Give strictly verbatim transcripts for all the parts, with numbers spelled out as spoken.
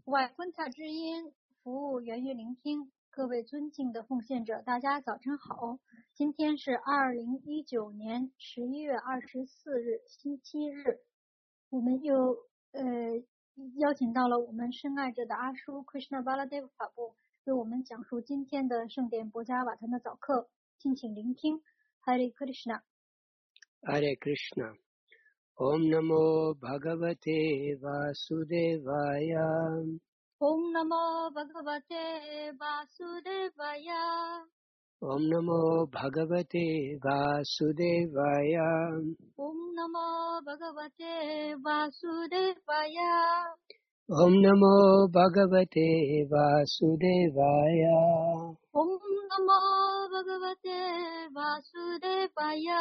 外昆塔之音服务源于聆听，各位尊敬的奉献者，大家早晨好。今天是二零一九年十一月二十四日，星期日。我们又呃邀请到了我们深爱着的阿叔 Krishna Baladev 法布，为我们讲述今天的圣典博伽瓦坛的早课，敬请聆听。Hare Krishna。 Hare Krishna。Om Namo Bhagavate Vasudevaya. Om Namo Bhagavate Vasudevaya. Om Namo Bhagavate Vasudevaya. Om Namo Bhagavate Vasudevaya. Om Namo Bhagavate Vasudevaya. Om Namo Bhagavate Vasudevaya.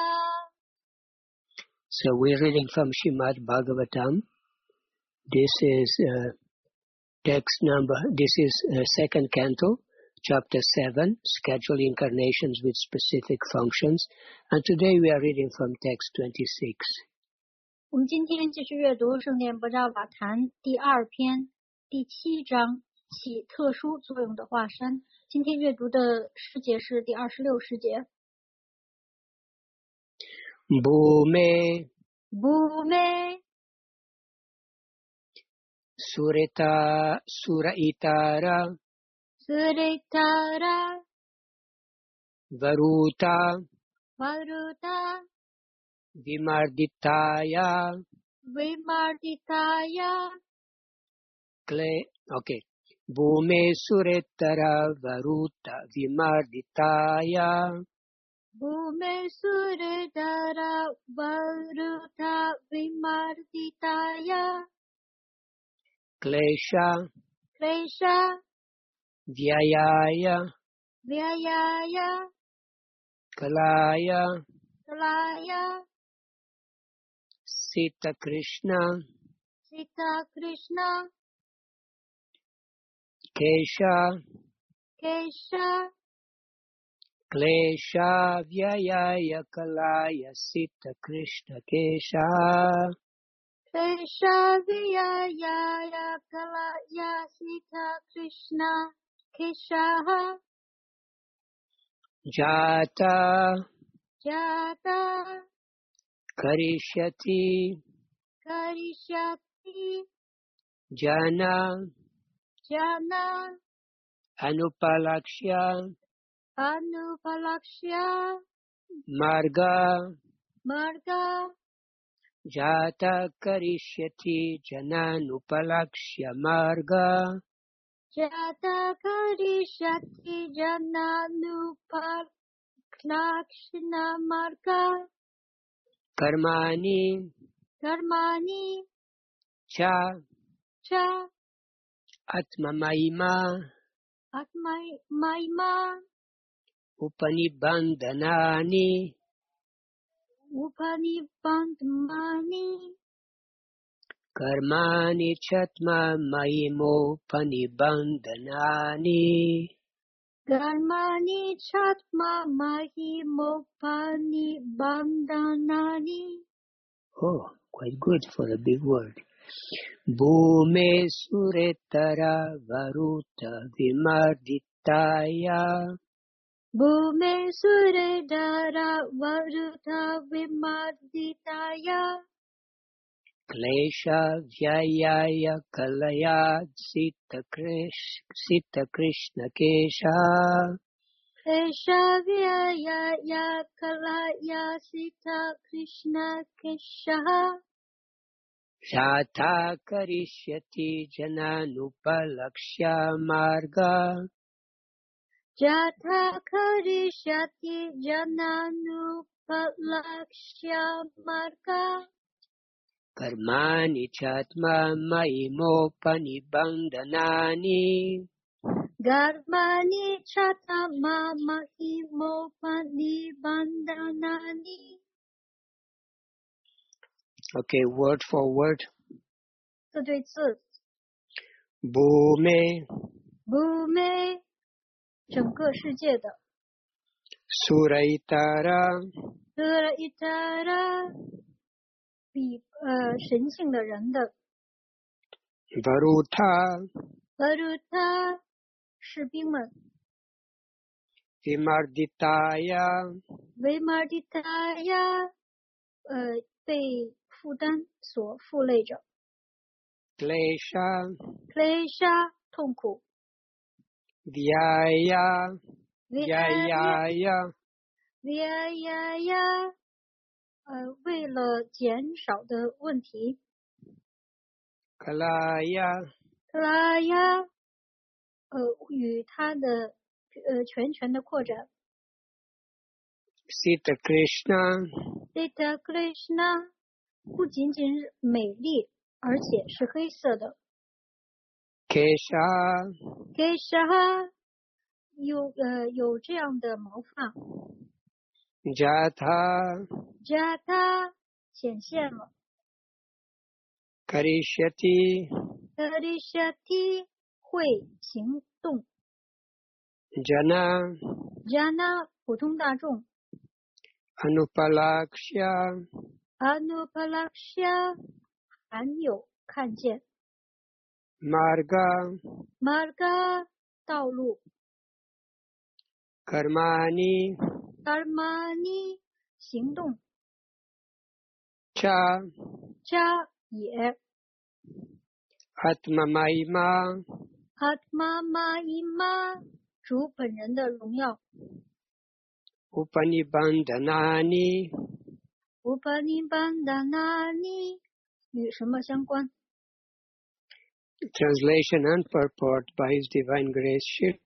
So we're reading from Srimad Bhagavatam. This is uh, text number, this is uh, second canto, chapter seven, scheduled incarnations with specific functions. And today we are reading from text twenty-six. 我们今天继续阅读圣典博伽瓦坛第二篇第七章起特殊作用的化身。今天阅读的诗节是第二十六诗节。 Bhume Bhume Surita Suraitara Suritara Varuta Varuta Vimarditaya Vimarditaya Kle okay Bhume Suretara Varuta Vimarditaya Bhume Suretara Varuta Vimarditaya Klesha Klesha Vyayaya Vyayaya Kalaya Kalaya Sita Krishna Sita Krishna Kesha Kesha Klesha Vyayaya Kalaya Sita Krishna Kesha Kesha Vyayaya Kalaya Sita Krishna Kesha Jata Jata Karishyati Karishyati Jana Jana Anupalakshya Anupalakshya Marga Marga Jata Karishyati Jananupalakshya Marga Jata Karishyati Jananupalakshya Marga Karmani Karmani Cha Cha Atmamaima Atmaima Upanibandhanani Upanibandhani Karmani Chatma Maimo Panibandhanani Karmani Chatma Mahimopani Bandhanani. Oh, quite good for a big word. Bhume Suretara Varuta Vimarditaya Bhume Suredara Varuta Vimarditaya Klesha Vyayaya Kalaya Sita Krishna Kesha Kesha Vyayaya Kalaya Sita Krishna Kesha Jata Karishyati Jananupalakshya Marga Jata Karishyati Jananupalakshya Marga Karmani Chatma Maimo Panibandhanani Karmani Chatma Mahimopani Bandhanani. Okay, word for word. 字对字 Bhume Bhume 整个世界的 Suraitara Suraitara 比呃神性的人的 Varutha Varutha 士兵们 Vimarditaya Vimarditaya 呃被负担所负累着 Klesha Klesha 痛苦 Vyaya Vyaya Vyaya Vyaya 呃为了减少的问题 Kalaya Kalaya 呃与它的呃全权的扩展 Sita Krishna Sita Krishna 不仅仅是美丽，而且是黑色的。 Kesha Kesha 有呃有这样的毛发。 Jatha Jatha 显现了。 Karishyati Karishyati 会行动。 Jana Jana 普通大众。 Anupalaksha Anupalaksha 含有看见。 Marga Marga 道路。 Karmani Karmani 行动。 Cha Cha 也。 Atma Mahima Atma Mahima 主本人的荣耀。 Upanibandhanani Upanibandhanani 与什么相关？ Translation and purport by His Divine Grace Shri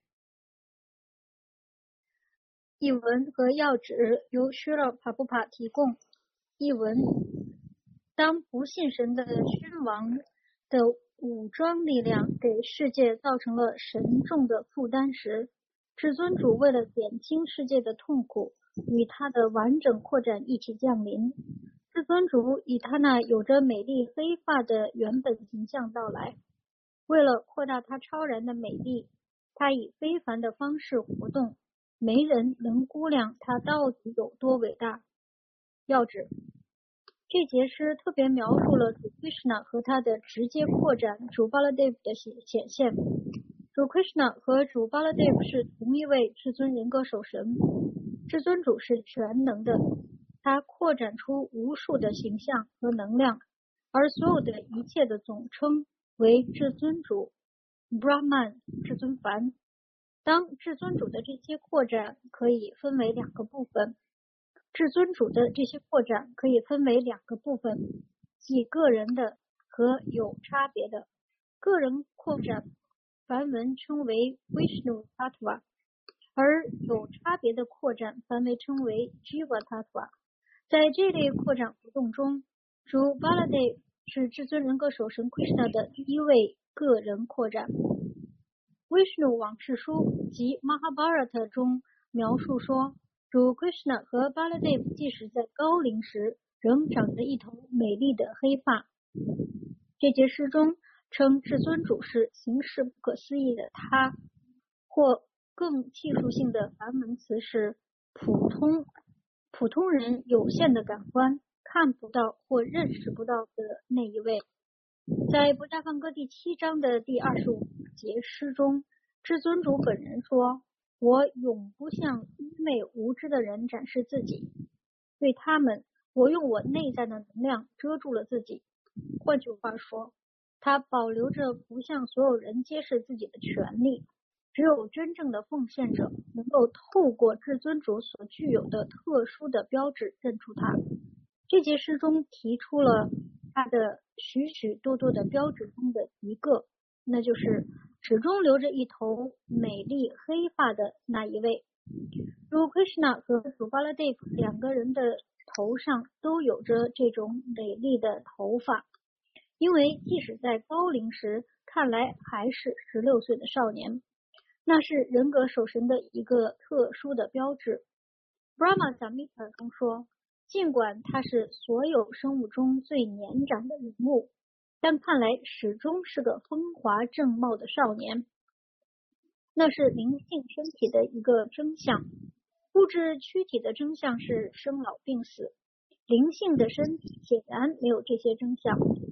译文和要旨由须勒帕布帕提供。译文：当不信神的君王的武装力量给世界造成了沉重的负担时，至尊主为了减轻世界的痛苦，与他的完整扩展一起降临。至尊主以他那有着美丽黑发的原本形象到来，为了扩大他超然的美丽，他以非凡的方式活动，没人能估量他到底有多伟大。要旨：这节诗特别描述了主 Krishna 和他的直接扩展主 Baladev 的显现。主 Krishna 和主 Baladev 是同一位至尊人格守神。至尊主是全能的，他扩展出无数的形象和能量，而所有的一切的总称为至尊主 Brahman 至尊梵。当至尊主的这些扩展可以分为两个部分，至尊主的这些扩展可以分为两个部分，即个人的和有差别的。个人扩展梵文称为 Vishnu Tattva， 而有差别的扩展梵文称为 Jiva Tattva。 在这类扩展活动中，主 Baladev 是至尊人格守神 Krishna 的第一位个人扩展。Vishnu 往事书及 Mahabharata 中描述说，主 Krishna 和 Baladev 即使在高龄时仍长着一头美丽的黑发。这节诗中称至尊主是形式不可思议的他，或更技术性的梵文词是普通普通人有限的感官看不到或认识不到的那一位。在不加梵歌第七章的第二十五节诗中，至尊主本人说，我永不向愚昧无知的人展示自己，对他们，我用我内在的能量遮住了自己。换句话说，他保留着不向所有人揭示自己的权利，只有真正的奉献者能够透过至尊主所具有的特殊的标志认出他。这节诗中提出了他的许许多多的标志中的一个，那就是始终留着一头美丽黑发的那一位。主 Krishna 和主 Baladev 两个人的头上都有着这种美丽的头发，因为即使在高龄时看来还是十六岁的少年，那是人格守神的一个特殊的标志。 Brahma Samhita 中说，尽管他是所有生物中最年长的人物，但看来始终是个风华正茂的少年。那是灵性身体的一个征象，物质躯体的征象是生老病死，灵性的身体显然没有这些征象。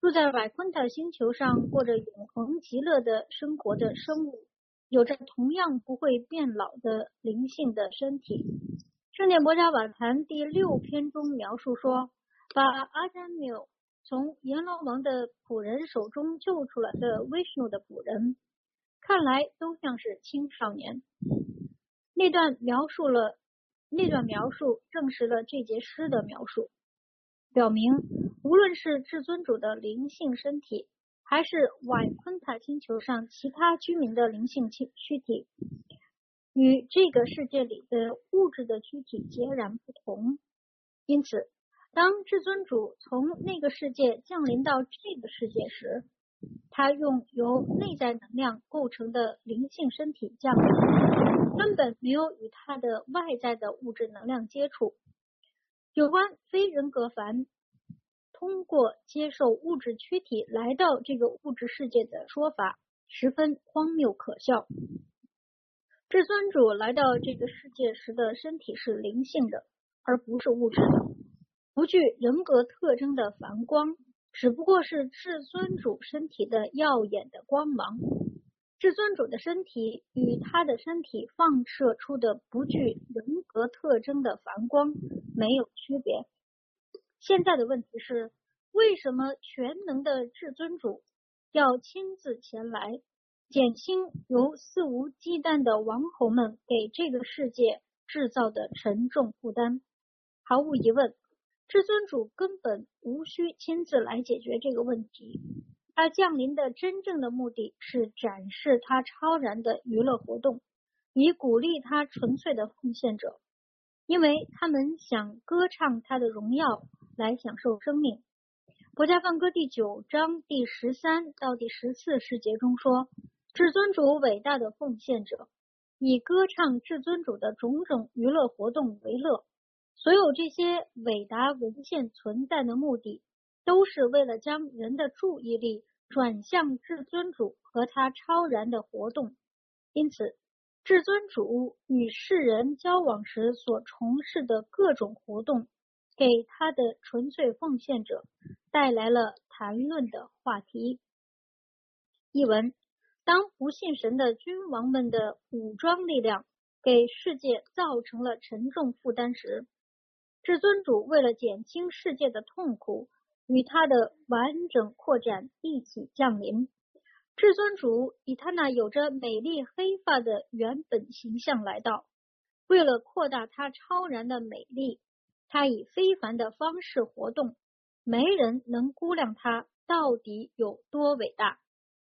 住在瓦昆塔星球上过着永恒极乐的生活的生物，有着同样不会变老的灵性的身体。圣典博伽瓦坛第六篇中描述说，把阿占缪从阎罗王的仆人手中救出来的威什努的仆人，看来都像是青少年。那段描述了那段描述证实了这节诗的描述，表明无论是至尊主的灵性身体，还是瓦昆塔星球上其他居民的灵性躯体，与这个世界里的物质的躯体截然不同。因此，当至尊主从那个世界降临到这个世界时，他用由内在能量构成的灵性身体降临，根本没有与他的外在的物质能量接触。有关非人格凡通过接受物质躯体来到这个物质世界的说法，十分荒谬可笑。至尊主来到这个世界时的身体是灵性的，而不是物质的，不具人格特征的凡光，只不过是至尊主身体的耀眼的光芒。至尊主的身体与他的身体放射出的不具人格特征的凡光没有区别。现在的问题是，为什么全能的至尊主要亲自前来，减轻由肆无忌惮的王侯们给这个世界制造的沉重负担？毫无疑问，至尊主根本无需亲自来解决这个问题。他降临的真正的目的是展示他超然的娱乐活动，以鼓励他纯粹的奉献者，因为他们想歌唱他的荣耀，来享受生命。博伽梵歌第九章第十三到第十四世节中说，至尊主伟大的奉献者，以歌唱至尊主的种种娱乐活动为乐。所有这些伟大文献存在的目的，都是为了将人的注意力转向至尊主和他超然的活动。因此，至尊主与世人交往时所从事的各种活动，给他的纯粹奉献者带来了谈论的话题。译文：当不信神的君王们的武装力量给世界造成了沉重负担时，至尊主为了减轻世界的痛苦，与他的完整扩展一起降临。至尊主以他那有着美丽黑发的原本形象来到，为了扩大他超然的美丽，他以非凡的方式活动，没人能估量他到底有多伟大。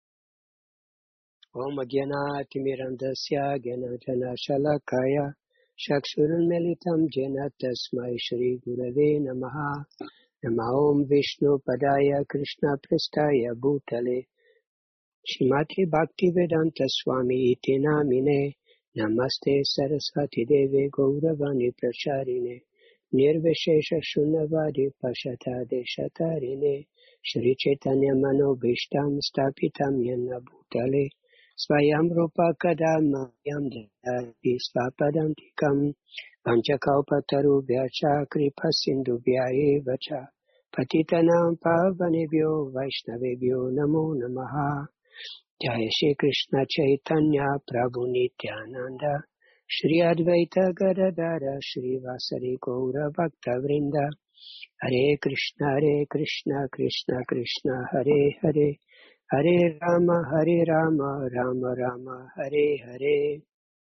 Om Jnana-timirandasya Jnana-Shalakaya Chakshurunmilitam Jena Tasmai Shri Gurave Namaha Nama Om Vishnu Padaya Krishna Pristaya Bhutale Shrimati Bhaktivedanta Swami Iti Namine Namaste Saraswati Deve Gauravani Pracharine Nirvishesha Shunnavadi Pashata Deshatarine Shri Chaitanya Manobhishtam Stapitam Yena Bhutale Svayam Rupa Kadama Yam Dadi Svapadantikam Panchakaupatarubhya Vyacha Kripa Sindhubhya Evacha Patitanam Pavanebhyo Vaishnavebhyo Namo Namaha Jai Shri Krishna Chaitanya Prabhu Nityananda Shri Advaita Gadadara Shri Vasari Gaura Bhakta Vrinda Hare Krishna Hare Krishna Krishna Krishna Hare Hare Hare Rama Hare Rama Rama Rama Hare Hare.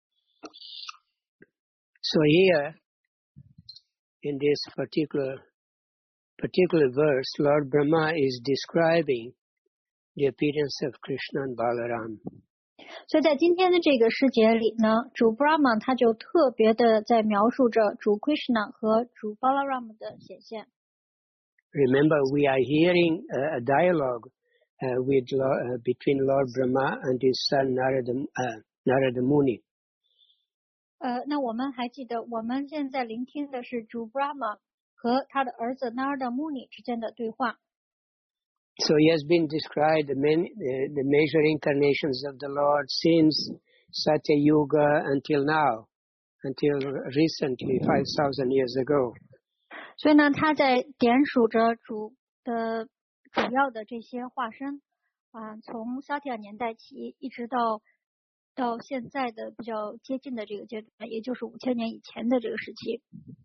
So here in this particular particular verse, Lord Brahma is describing the appearance of Krishna and Balaram. 所以在今天的这个诗节里呢，主 Brahma 他就特别的在描述着主 Krishna 和主 Balaram 的显现。 Remember, we are hearing a, a dialogue uh, with uh, between Lord Brahma and his son Narada, uh, Narada Muni. 呃，那我们还记得，我们现在聆听的是主 Brahma 和他的儿子 Narada Muni 之间的对话。 So he has been described the, many, uh, the major incarnations of the Lord since Satya Yuga until now, until recently, five thousand years ago. 所以呢，他在点数着主的主要的这些化身啊，从萨提亚年代起，一直到到现在的比较接近的这个阶段，也就是五千年以前的这个时期。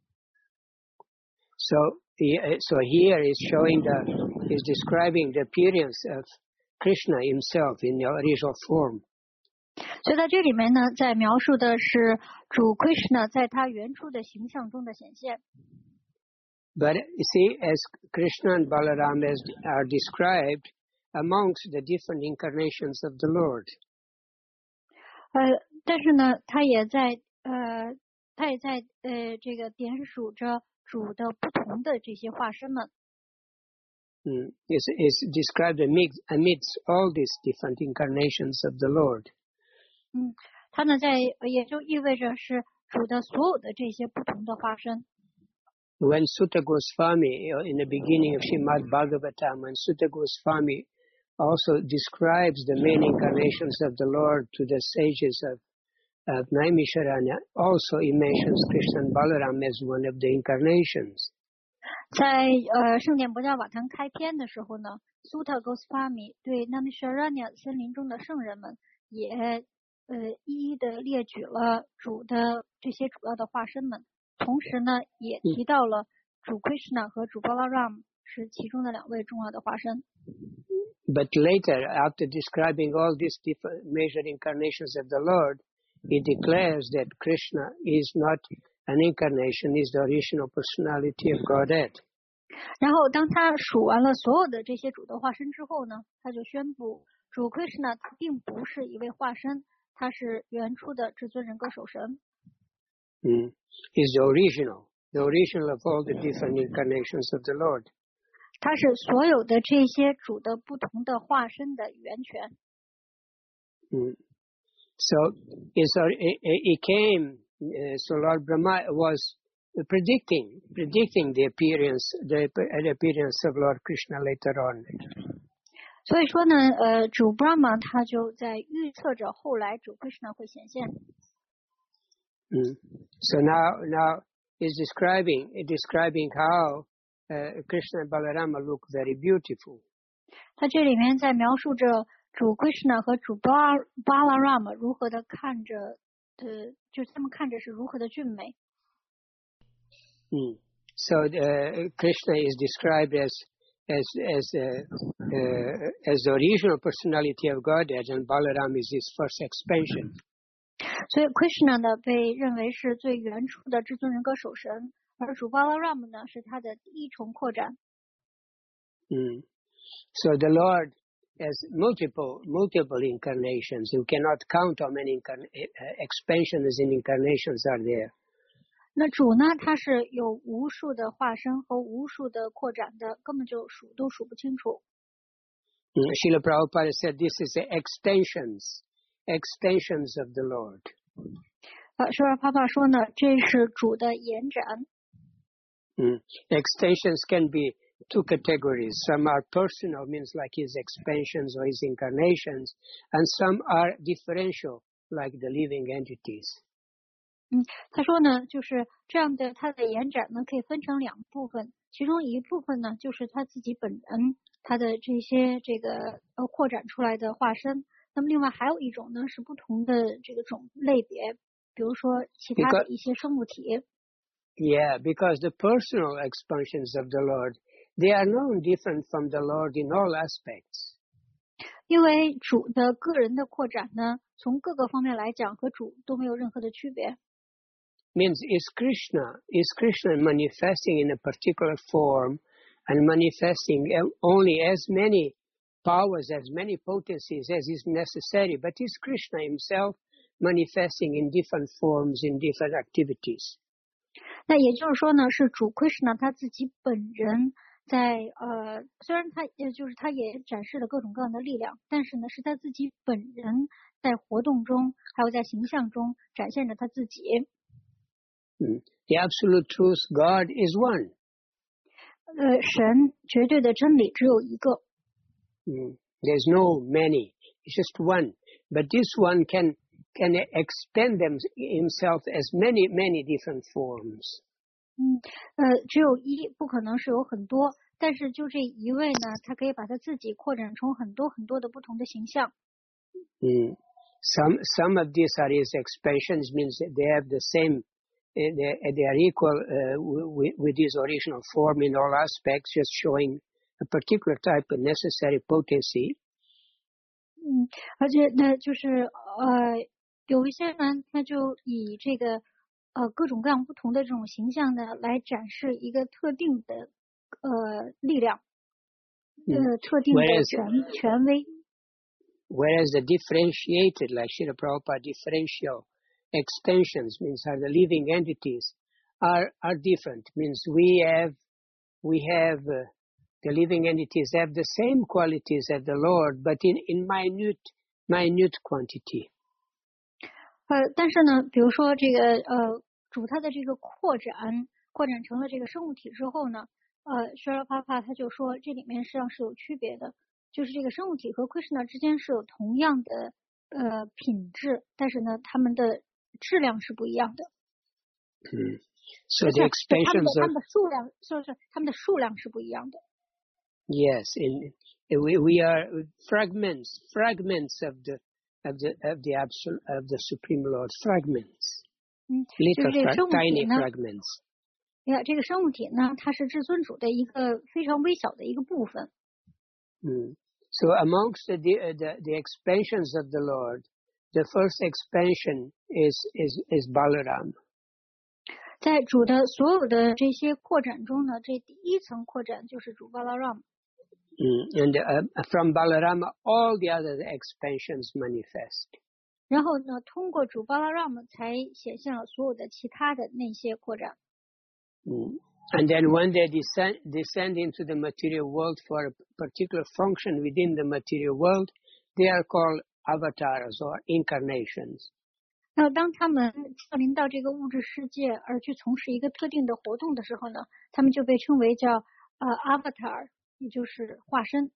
So, so here is showing the, is describing the appearance of Krishna himself in the original form. 所以在这里面呢，在描述的是主 Krishna 在他原初的形象中的显现。 But you see, as Krishna and Balaram as are described amongst the different incarnations of the Lord. 呃，但是呢，他也在呃，他也在呃这个点数着主的不同的这些化身们。 Mm. Is is described amidst, amidst all these different incarnations of the Lord. 嗯，他呢在也就意味着是主的所有的这些不同的化身。 When Sutta Goswami, in the beginning of Srimad Bhagavatam, when Sutta Goswami also describes the main incarnations of the Lord to the sages of, of Naimisharanya, also he mentions Krishna and Balaram as one of the incarnations. 在呃圣典博伽瓦坛开篇的时候呢，苏特戈斯法米对 Naimisharanya 森林中的圣人们也呃一一的列举了主的这些主要的化身们。同时呢，也提到了主 Krishna 和主 Balaram 是其中的两位重要的化身。 But later, after describing all these different major incarnations of the Lord, he declares that Krishna is not an incarnation, is the original personality of Godhead. 然后，当他数完了所有的这些主的化身之后呢，他就宣布主 Krishna 他并不是一位化身，他是原初的至尊人格守神。 Mm. Is the original, the original of all the different incarnations of the Lord. 他是所有的这些主的不同的化身的源泉。 Mm. So, so it, it came, uh, so Lord Brahma was predicting, predicting the appearance, the, the appearance of Lord Krishna later on. 所以说呢，呃，主 Brahma 他就在预测着后来主 Krishna 会显现。 Mm. So now, now is describing, describing how uh, Krishna and Balarama look very beautiful. 他这里面在描述着主 Krishna 和主 Balaram 如何的看着，呃，就是他们看着是如何的俊美。 Mm. So uh, Krishna is described as as as uh, uh, as the original personality of Godhead, and Balaram is his first expansion. 所以 Krishna 呢被认为是最原初的至尊人格守神，而主 Balaram 呢是他的第一重扩展。 Mm. So the Lord has multiple multiple incarnations. You cannot count how many incarn- expansions and incarnations are there. 那主呢，他是有无数的化身和无数的扩展的，根本就数都数不清楚。 Mm. Srila Prabhupada said this is the extensions, extensions of the Lord. 呃，舍尔帕帕说呢，这是主的延展。 Mm. Extensions can be two categories. Some are personal, means like his expansions or his incarnations, and some are differential, like the living entities. 嗯，他说呢，就是这样的，它的延展呢可以分成两部分，其中一部分呢就是他自己本人，他的这些这个呃扩展出来的化身。那么另外还有一种呢是不同的这个种类别，比如说其他的一些生物体。 Yeah, because the personal expansions of the Lord, they are no different from the Lord in all aspects. 因为主的个人的扩展呢，从各个方面来讲和主都没有任何的区别。 Means is Krishna, is Krishna manifesting in a particular form and manifesting only as many powers, as many potencies as is necessary, but is Krishna himself manifesting in different forms, in different activities. 那也就是说呢，是主 Krishna 他自己本人在呃，虽然他也就是他也展示了各种各样的力量，但是呢，是他自己本人在活动中，还有在形象中展现着他自己。 Mm. The absolute truth, God is one. 呃，神绝对的真理只有一个。 Mm. There's no many. It's just one. But this one can can expand them, himself as many, many different forms. 嗯，呃，只有一，不可能是有很多， 但是就这一位呢，他可以把他自己扩展成很多很多的不同的形象。 Mm. Some some of these are his expansions, means that they have the same, uh, they, they are equal uh, with, with his original form in all aspects, just showing a particular type of necessary potency. 嗯，而且呢，就是呃，有一些呢，他就以这个呃各种各样不同的这种形象呢，来展示一个特定的呃力量，呃、 Mm. 特定的 Whereas, 权权威。 whereas the differentiated, like Srila Prabhupada, differential extensions, means are the living entities, are are different. Means we have we have uh, the living entities have the same qualities as the Lord, but in in minute minute quantity. 呃，但是呢，比如说这个呃主它的这个扩展，扩展成了这个生物体之后呢，呃，舍拉帕帕他就说这里面实际上是有区别的，就是这个生物体和 Krishna 之间是有同样的呃品质，但是呢，它们的质量是不一样的。 Mm. So 不 the 是，它们的 expansions 它 are 们的数量，就是它们的数量是不一样的。 yes, in we we are fragments fragments of the of the of the absolute of the Supreme Lord, fragments, 嗯，就 little 是这个 fra- 生物体 tiny 呢， fragments. 呀，这个生物体呢，它是至尊主的一个非常微小的一个部分。 Mm. So amongst the, the the the expansions of the Lord, the first expansion is is is Balaram. 在主的所有的这些扩展中呢，这第一层扩展就是主巴拉让。 Mm. And uh, from Balaram, all the other expansions manifest. 然后呢，通过主巴拉让才显现了所有的其他的那些扩展。 Mm. And then when they descend, descend into the material world for a particular function within the material world, they are called avatars or incarnations. 那当他们降临到这个物质世界而去从事一个特定的活动的时候呢，他们就被称为叫呃 avatar， 也就是化身。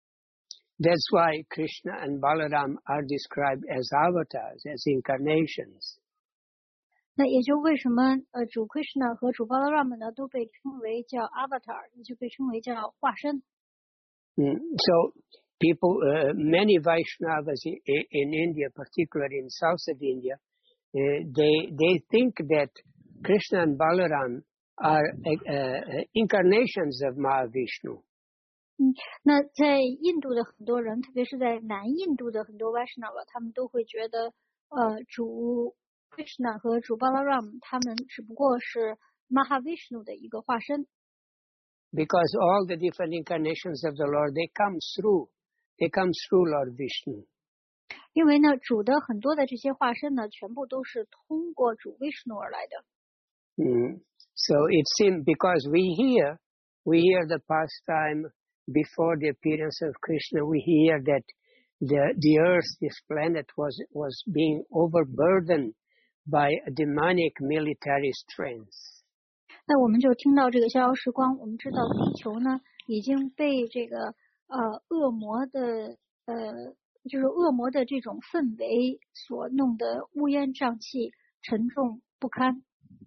That's why Krishna and Balaram are described as avatars, as incarnations. 那也就为什么呃主 Krishna 和主 Balaram 呢都被称为叫 avatar， 也就被称为叫化身。 Mm. So people, uh, many Vaishnavas in, in India, particularly in south of India, uh, they they think that Krishna and Balaram are uh, uh, incarnations of Mahavishnu. 嗯，那在印度的很多人，特别是在南印度的很多 Vaishnava， 他们都会觉得，呃，主 Krishna 和主 Balaram 他们只不过是 Mahavishnu 的一个化身。 Because all the different incarnations of the Lord, they come through, they come through Lord Vishnu. 因为呢，主的很多的这些化身呢，全部都是通过主 Vishnu 而来的。 Mm. So it seems because we hear, we hear the pastime before the appearance of Krishna, we hear that the the earth, this planet, was was being overburdened by a demonic military strength. 那我们就听到这个逍遥时光，我们知道地球呢已经被这个呃恶魔的呃就是恶魔的这种氛围所弄得乌烟瘴气、沉重不堪。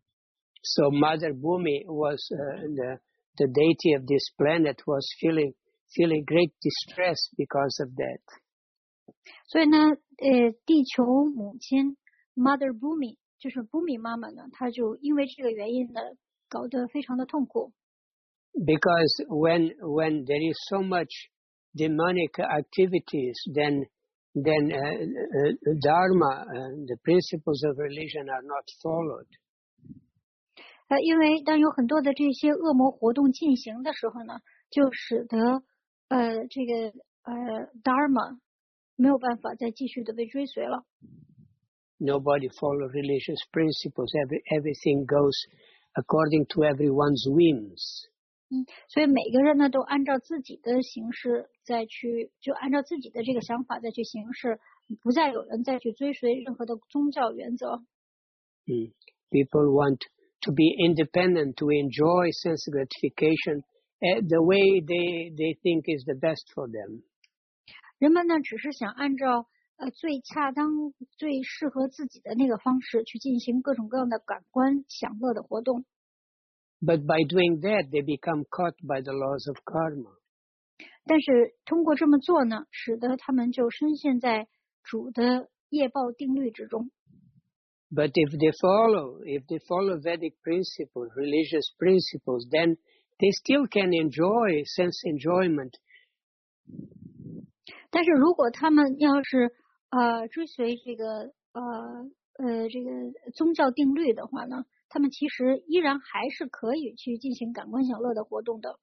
So Mother Bhumi was uh, the the deity of this planet was feeling feeling great distress because of that. 所以呢，呃，地球母亲 Mother Bhumi 就是 Bhumi 妈妈呢，她就因为这个原因呢，搞得非常的痛苦。 Because when when there is so much demonic activities, then then uh, uh, dharma, uh, the principles of religion are not followed. 呃，因为当有很多的这些恶魔活动进行的时候呢，就使得呃这个呃 Dharma 没有办法再继续的被追随了。 Nobody follows religious principles. Every, everything goes according to everyone's whims. 嗯，所以每个人呢都按照自己的形式再去，就按照自己的这个想法再去行事，不再有人再去追随任何的宗教原则。 Mm. People want to be independent, to enjoy sense gratification uh, the way they they think is the best for them. 人们呢只是想按照呃最恰当、最适合自己的那个方式去进行各种各样的感官享乐的活动。 But by doing that, they become caught by the laws of karma. 但是通过这么做呢，使得他们就深陷在主的业报定律之中。 But if they follow, if they follow Vedic principles, religious principles, then they still can enjoy sense enjoyment. 但是如果他们要是呃追随这个呃呃这个宗教定律的话呢，他们其实依然还是可以去进行感官享乐的活动的。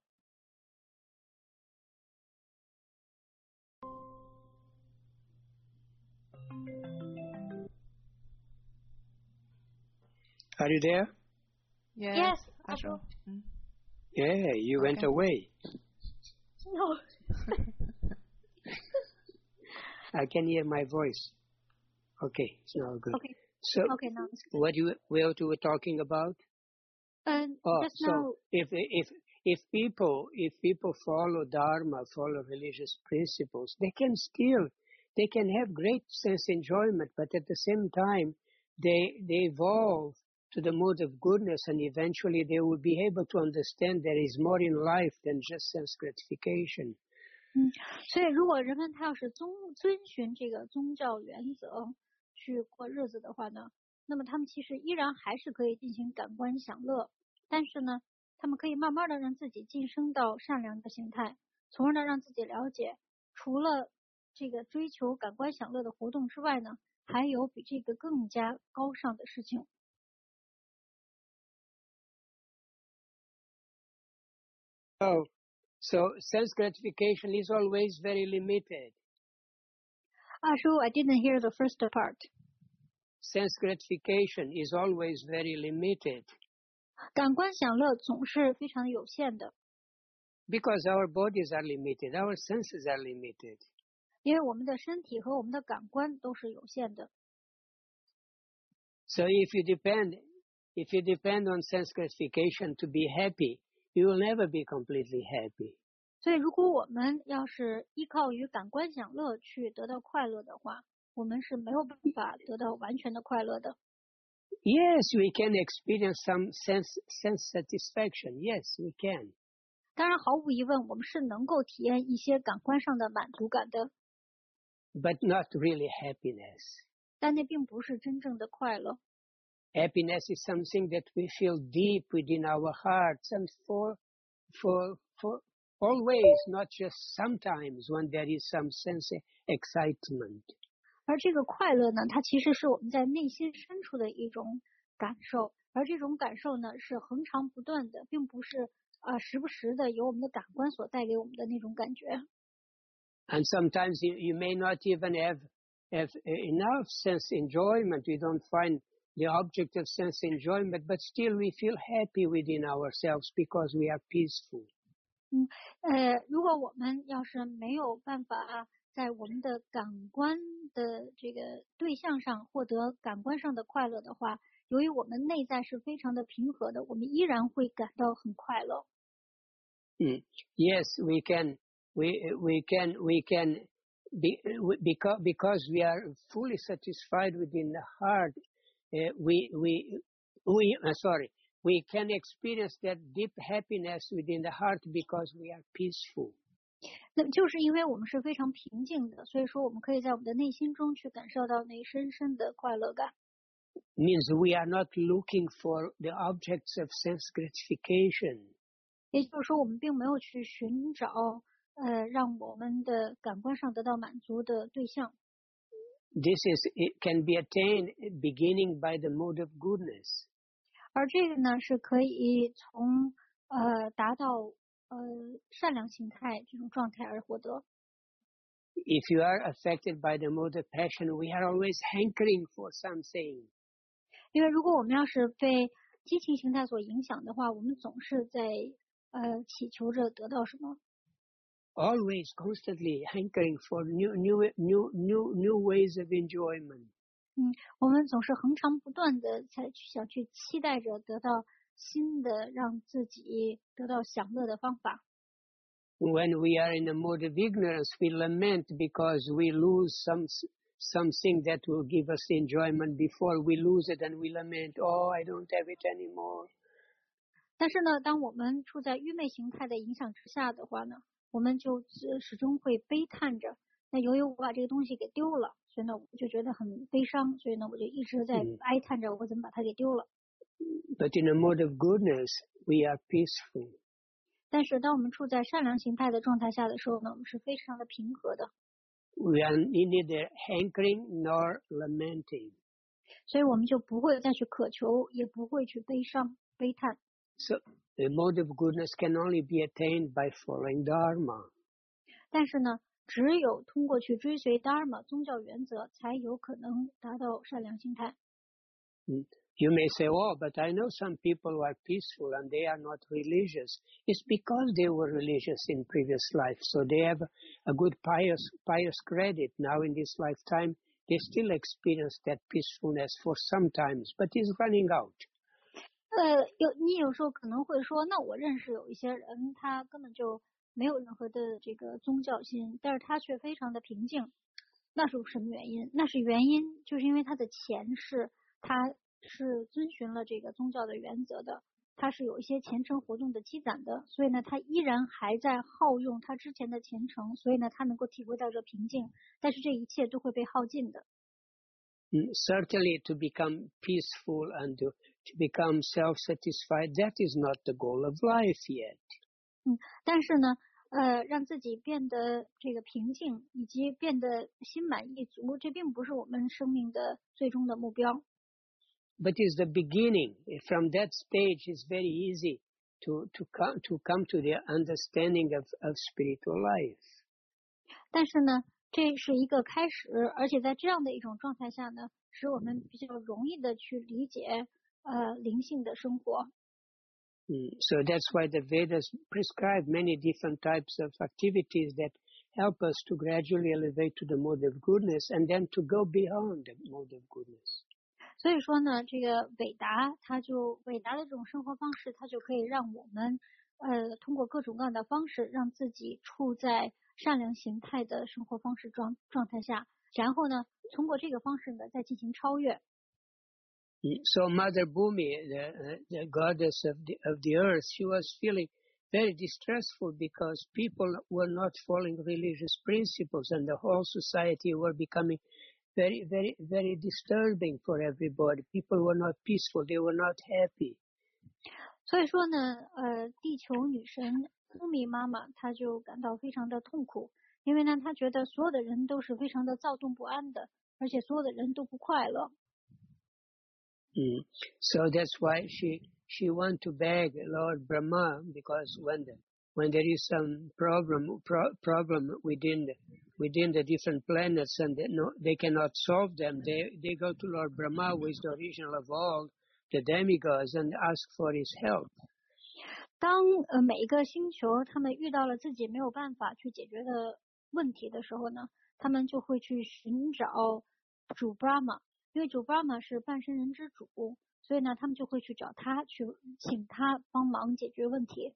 Are you there? Yes. Yes, Ashu. Mm. Yeah, you Okay. went away. No. I can hear my voice. Okay, it's now good. Okay. So, Okay, now it's good. what you what you were talking about? Um, Oh, just so now, if if if people if people follow dharma, follow religious principles, they can still they can have great sense enjoyment, but at the same time, they they evolve to the mode of goodness, and eventually they will be able to understand there is more in life than just sense gratification. 嗯，所以如果人们他要是遵遵循这个宗教原则去过日子的话呢，那么他们其实依然还是可以进行感官享乐，但是呢，他们可以慢慢的让自己晋升到善良的形态，从而呢让自己了解，除了这个追求感官享乐的活动之外呢，还有比这个更加高尚的事情。 So, so sense gratification is always very limited. Ah, so I didn't hear the first part. Sense gratification is always very limited 感官享乐总是非常有限的， because our bodies are limited, our senses are limited. 因为我们的身体和我们的感官都是有限的。 So if you depend, if you depend on sense gratification to be happy, you will never be completely happy. 所以如果我们要是依靠于感官享乐去得到快乐的话，我们是没有办法得到完全的快乐的。 Yes, we can experience some sense sense satisfaction. Yes, we can. 当然，毫无疑问，我们是能够体验一些感官上的满足感的， But not really happiness. 但那并不是真正的快乐。 Happiness is something that we feel deep within our hearts and for for for always, not just sometimes when there is some sense excitement. 而这个快乐呢，它其实是我们在内心深处的一种感受，而这种感受呢是恒常不断的，并不是呃时不时的由我们的感官所带给我们的那种感觉。 And sometimes you, you may not even have have enough sense enjoyment. We don't find the object of sense enjoyment, but still we feel happy within ourselves because we are peaceful. 嗯，呃，如果我们要是没有办法在我们的感官的这个对象上获得感官上的快乐的话，由于我们内在是非常的平和的，我们依然会感到很快乐。 Mm. Yes, we can. We we can we can be, because because we are fully satisfied within the heart. Uh, we we we uh, sorry. We can experience that deep happiness within the heart because we are peaceful. 那就是因为我们是非常平静的，所以说我们可以在我们的内心中去感受到那深深的快乐感。 Means we are not looking for the objects of sense gratification. 也就是说，我们并没有去寻找呃让我们的感官上得到满足的对象。 This is it can be attained beginning by the mode of goodness. 而这个呢，是可以从呃达到呃善良形态这种状态而获得。 If you are affected by the mode of passion, we are always hankering for something. 因为如果我们要是被激情形态所影响的话，我们总是在呃祈求着得到什么， Always, constantly hankering for new, new, new, new, new ways of enjoyment. 嗯，我们总是恒常不断的才去想去期待着得到新的让自己得到享乐的方法。 When we are in a mode of ignorance, we lament because we lose some something that will give us enjoyment. Before we lose it, and we lament, "Oh, I don't have it anymore." 但是呢，当我们处在愚昧形态的影响之下的话呢，我们就始终会悲叹着。那由于我把这个东西给丢了，所以呢，我就觉得很悲伤，所以呢，我就一直在哀叹着我怎么把它给丢了。 But in a mode of goodness, we are peaceful. 但是当我们处在善良形态的状态下的时候呢，我们是非常的平和的。 We are neither hankering nor lamenting. 所以我们就不会再去渴求，也不会去悲伤、悲叹。 So the mode of goodness can only be attained by following Dharma. 但是呢，只有通过去追随 Dharma 宗教原则，才有可能达到善良心态。 Mm. You may say, oh, but I know some people who are peaceful and they are not religious. It's because they were religious in previous life, so they have a good pious, pious credit. Now in this lifetime, they still experience that peacefulness for some times, but it's running out. 呃，有你有时候可能会说，那我认识有一些人，他根本就没有任何的这个宗教心，但是他却非常的平静。那是什么原因？那是原因就是因为他的前世他是遵循了这个宗教的原则的，他是有一些虔诚活动的积攒的，所以呢，他依然还在耗用他之前的虔诚，所以呢，他能够体会到这平静。但是这一切都会被耗尽的。 Mm, certainly, to become peaceful and to, to become self-satisfied, that is not the goal of life yet. 嗯，但是呢，呃，让自己变得这个平静，以及变得心满意足，这并不是我们生命的最终的目标。 But it's the beginning. From that stage, it's very easy to to come to come to the understanding of, of spiritual life. 但是呢，这是一个开始，而且在这样的一种状态下呢，使我们比较容易的去理解呃灵性的生活。 Mm. So that's why the Vedas prescribe many different types of activities that help us to gradually elevate to the mode of goodness and then to go beyond the mode of goodness. 所以说呢，这个伟达，它就伟达的这种生活方式，它就可以让我们呃通过各种各样的方式，让自己处在善良形态的生活方式状状态下，然后呢，通过这个方式呢，再进行超越。 So Mother Bhumi, the, uh, the goddess of the of the earth, she was feeling very distressful because people were not following religious principles, and the whole society were becoming very, very, very disturbing for everybody. People were not peaceful; they were not happy. 所以说呢，呃，地球女神乌米妈妈，她就感到非常的痛苦，因为呢，她觉得所有的人都是非常的躁动不安的，而且所有的人都不快乐。 Mm. So that's why she she went to beg Lord Brahma, because when the, when there is some problem pro, problem within the, within the different planets and they, no, they cannot solve them, they they go to Lord Brahma, who is the original of all the demigods, and ask for his help. 当呃每一个星球他们遇到了自己没有办法去解决的问题的时候呢，他们就会去寻找主 Brahma， 因为主 Brahma 是半身人之主，所以呢，他们就会去找他，去请他帮忙解决问题。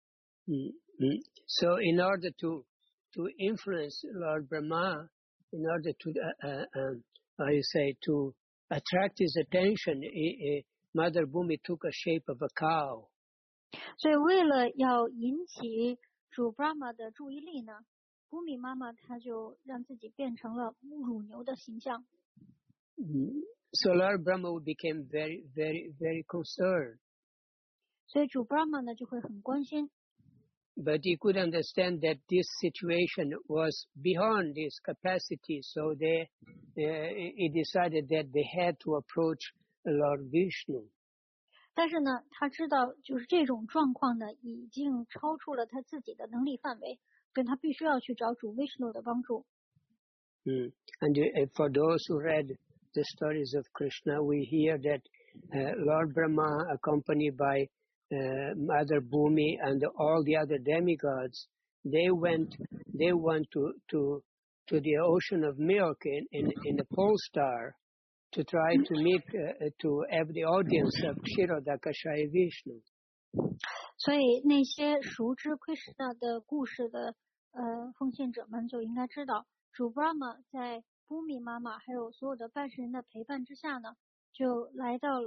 Mm-hmm. So in order to to influence Lord Brahma, in order to uh, uh, uh, how you say to attract his attention, uh, Mother Bhumi took a shape of a cow. 所以为了要引起主 Brahma 的注意力呢，布米妈妈她就让自己变成了乳牛的形象。 Mm-hmm. So Lord Brahma became very, very, very concerned. 所以主 Brahma 呢就会很关心。 But he could understand that this situation was beyond his capacity, so they, uh, he decided that they had to approach Lord Vishnu. 但是呢，他知道就是这种状况呢，已经超出了他自己的能力范围，所以他必须要去找主 Vishnu 的帮助。 Mm. And uh, for those who read the stories of Krishna, we hear that uh, Lord Brahma, accompanied by uh, Mother Bhumi and all the other demigods, they went, they went to to to the ocean of milk in in, in a pole star to try to meet uh, to have the audience of Kshirodakashaya Vishnu. 所以那些熟知 Krishna 的故事的呃奉献者们就应该知道，主 Brahma 在 Bhumi 妈妈还有所有的半神人的陪伴之下呢，就来到了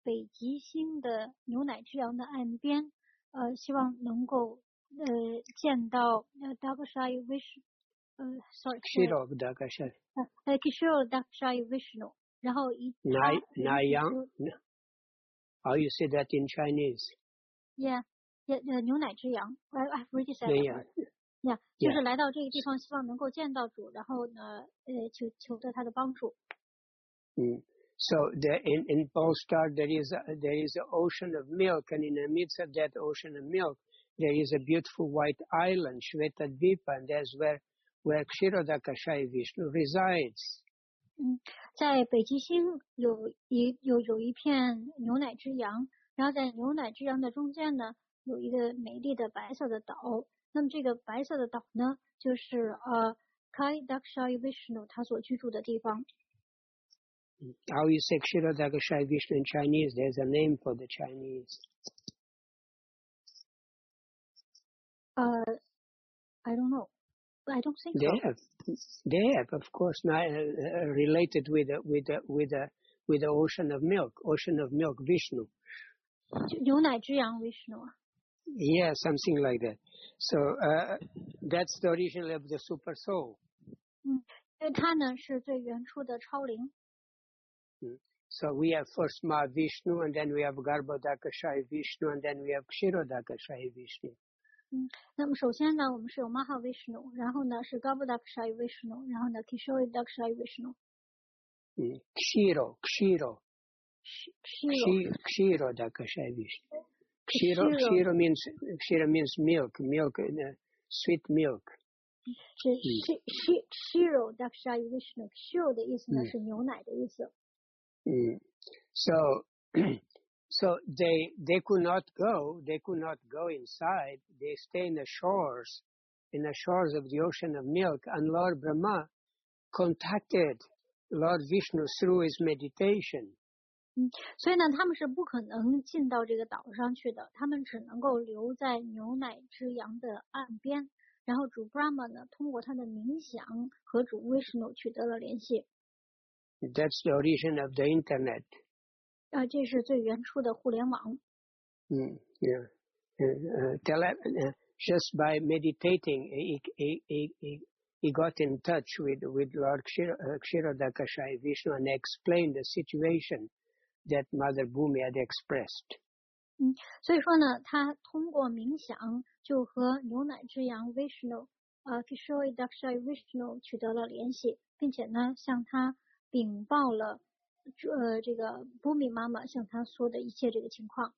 北极星的牛奶之洋的岸边，呃，希望能够呃见到呃 Dakshai Vishnu， 呃 ，sorry， Kshiro Dakshai， 呃呃 Kishore Dakshai Vishnu， 然后一他 Nayang how you say that in Chinese？ Yeah， yeah， 呃牛奶之洋 ，I I've already said that. Yeah， 就是来到这个地方，希望能够见到主，然后呢，呃，求求得他的帮助。 嗯。So there, in, in Polestar there is a, there is an ocean of milk, and in the midst of that ocean of milk there is a beautiful white island, Shvetadvipa, and that's where where Kshirodakashai Vishnu resides. 嗯，在北极星有一有有一片牛奶之洋，然后在牛奶之洋的中间呢，有一个美丽的白色的岛。那么这个白色的岛呢，就是呃 Kai Dakshai Vishnu 他所居住的地方。 How you say Kshirodakashai Vishnu in Chinese? There's a name for the Chinese. Uh, I don't know. I don't think they so. have, they have, of course, not, uh, related with the, with the, with the, with the ocean of milk, ocean of milk, Vishnu. 牛奶之洋 Vishnu. Yeah, something like that. So uh, that's the original of the super soul. 嗯，因为它呢是最原初的超灵。 So we have first Ma Vishnu, and then we have Garbhodakashai Vishnu, and then we have Kshirodakashai Vishnu. 嗯，那么首先呢，我们是有 Maha Vishnu， 然后呢是 Garbhodakashai Vishnu， 然后呢 Kshirodakashai Vishnu。 嗯 ，Kshiro Kshiro Kshiro Kshirodakashai Vishnu. Kshiro Kshiro means Kshiro means milk, milk, uh, sweet milk. 是 Kshirodakashai Vishnu。Kshiro 的意思呢是牛奶的意思。 嗯 ，So so they they could not go, they could not go inside. They stay in the shores, in the shores of the ocean of milk. And Lord Brahma contacted Lord Vishnu through his meditation. 嗯，所以呢，他们是不可能进到这个岛上去的，他们只能够留在牛奶之洋的岸边。然后主 Brahma 呢，通过他的冥想和主 Vishnu 取得了联系。 That's the origin of the internet. 啊，这是最原初的互联网。 Mm, yeah. Uh, uh, tele- uh, just by meditating, he, he, he, he, he got in touch with, with Lord Kshirodakashai Vishnu and explained the situation that Mother Bhumi had expressed. 嗯，所以说呢，他通过冥想就和牛奶之洋 Vishnu， 呃 Kshirodakashai Vishnu 取得了联系，并且呢，向他禀报了呃这个 Bhumi 妈妈向他说的一切这个情况。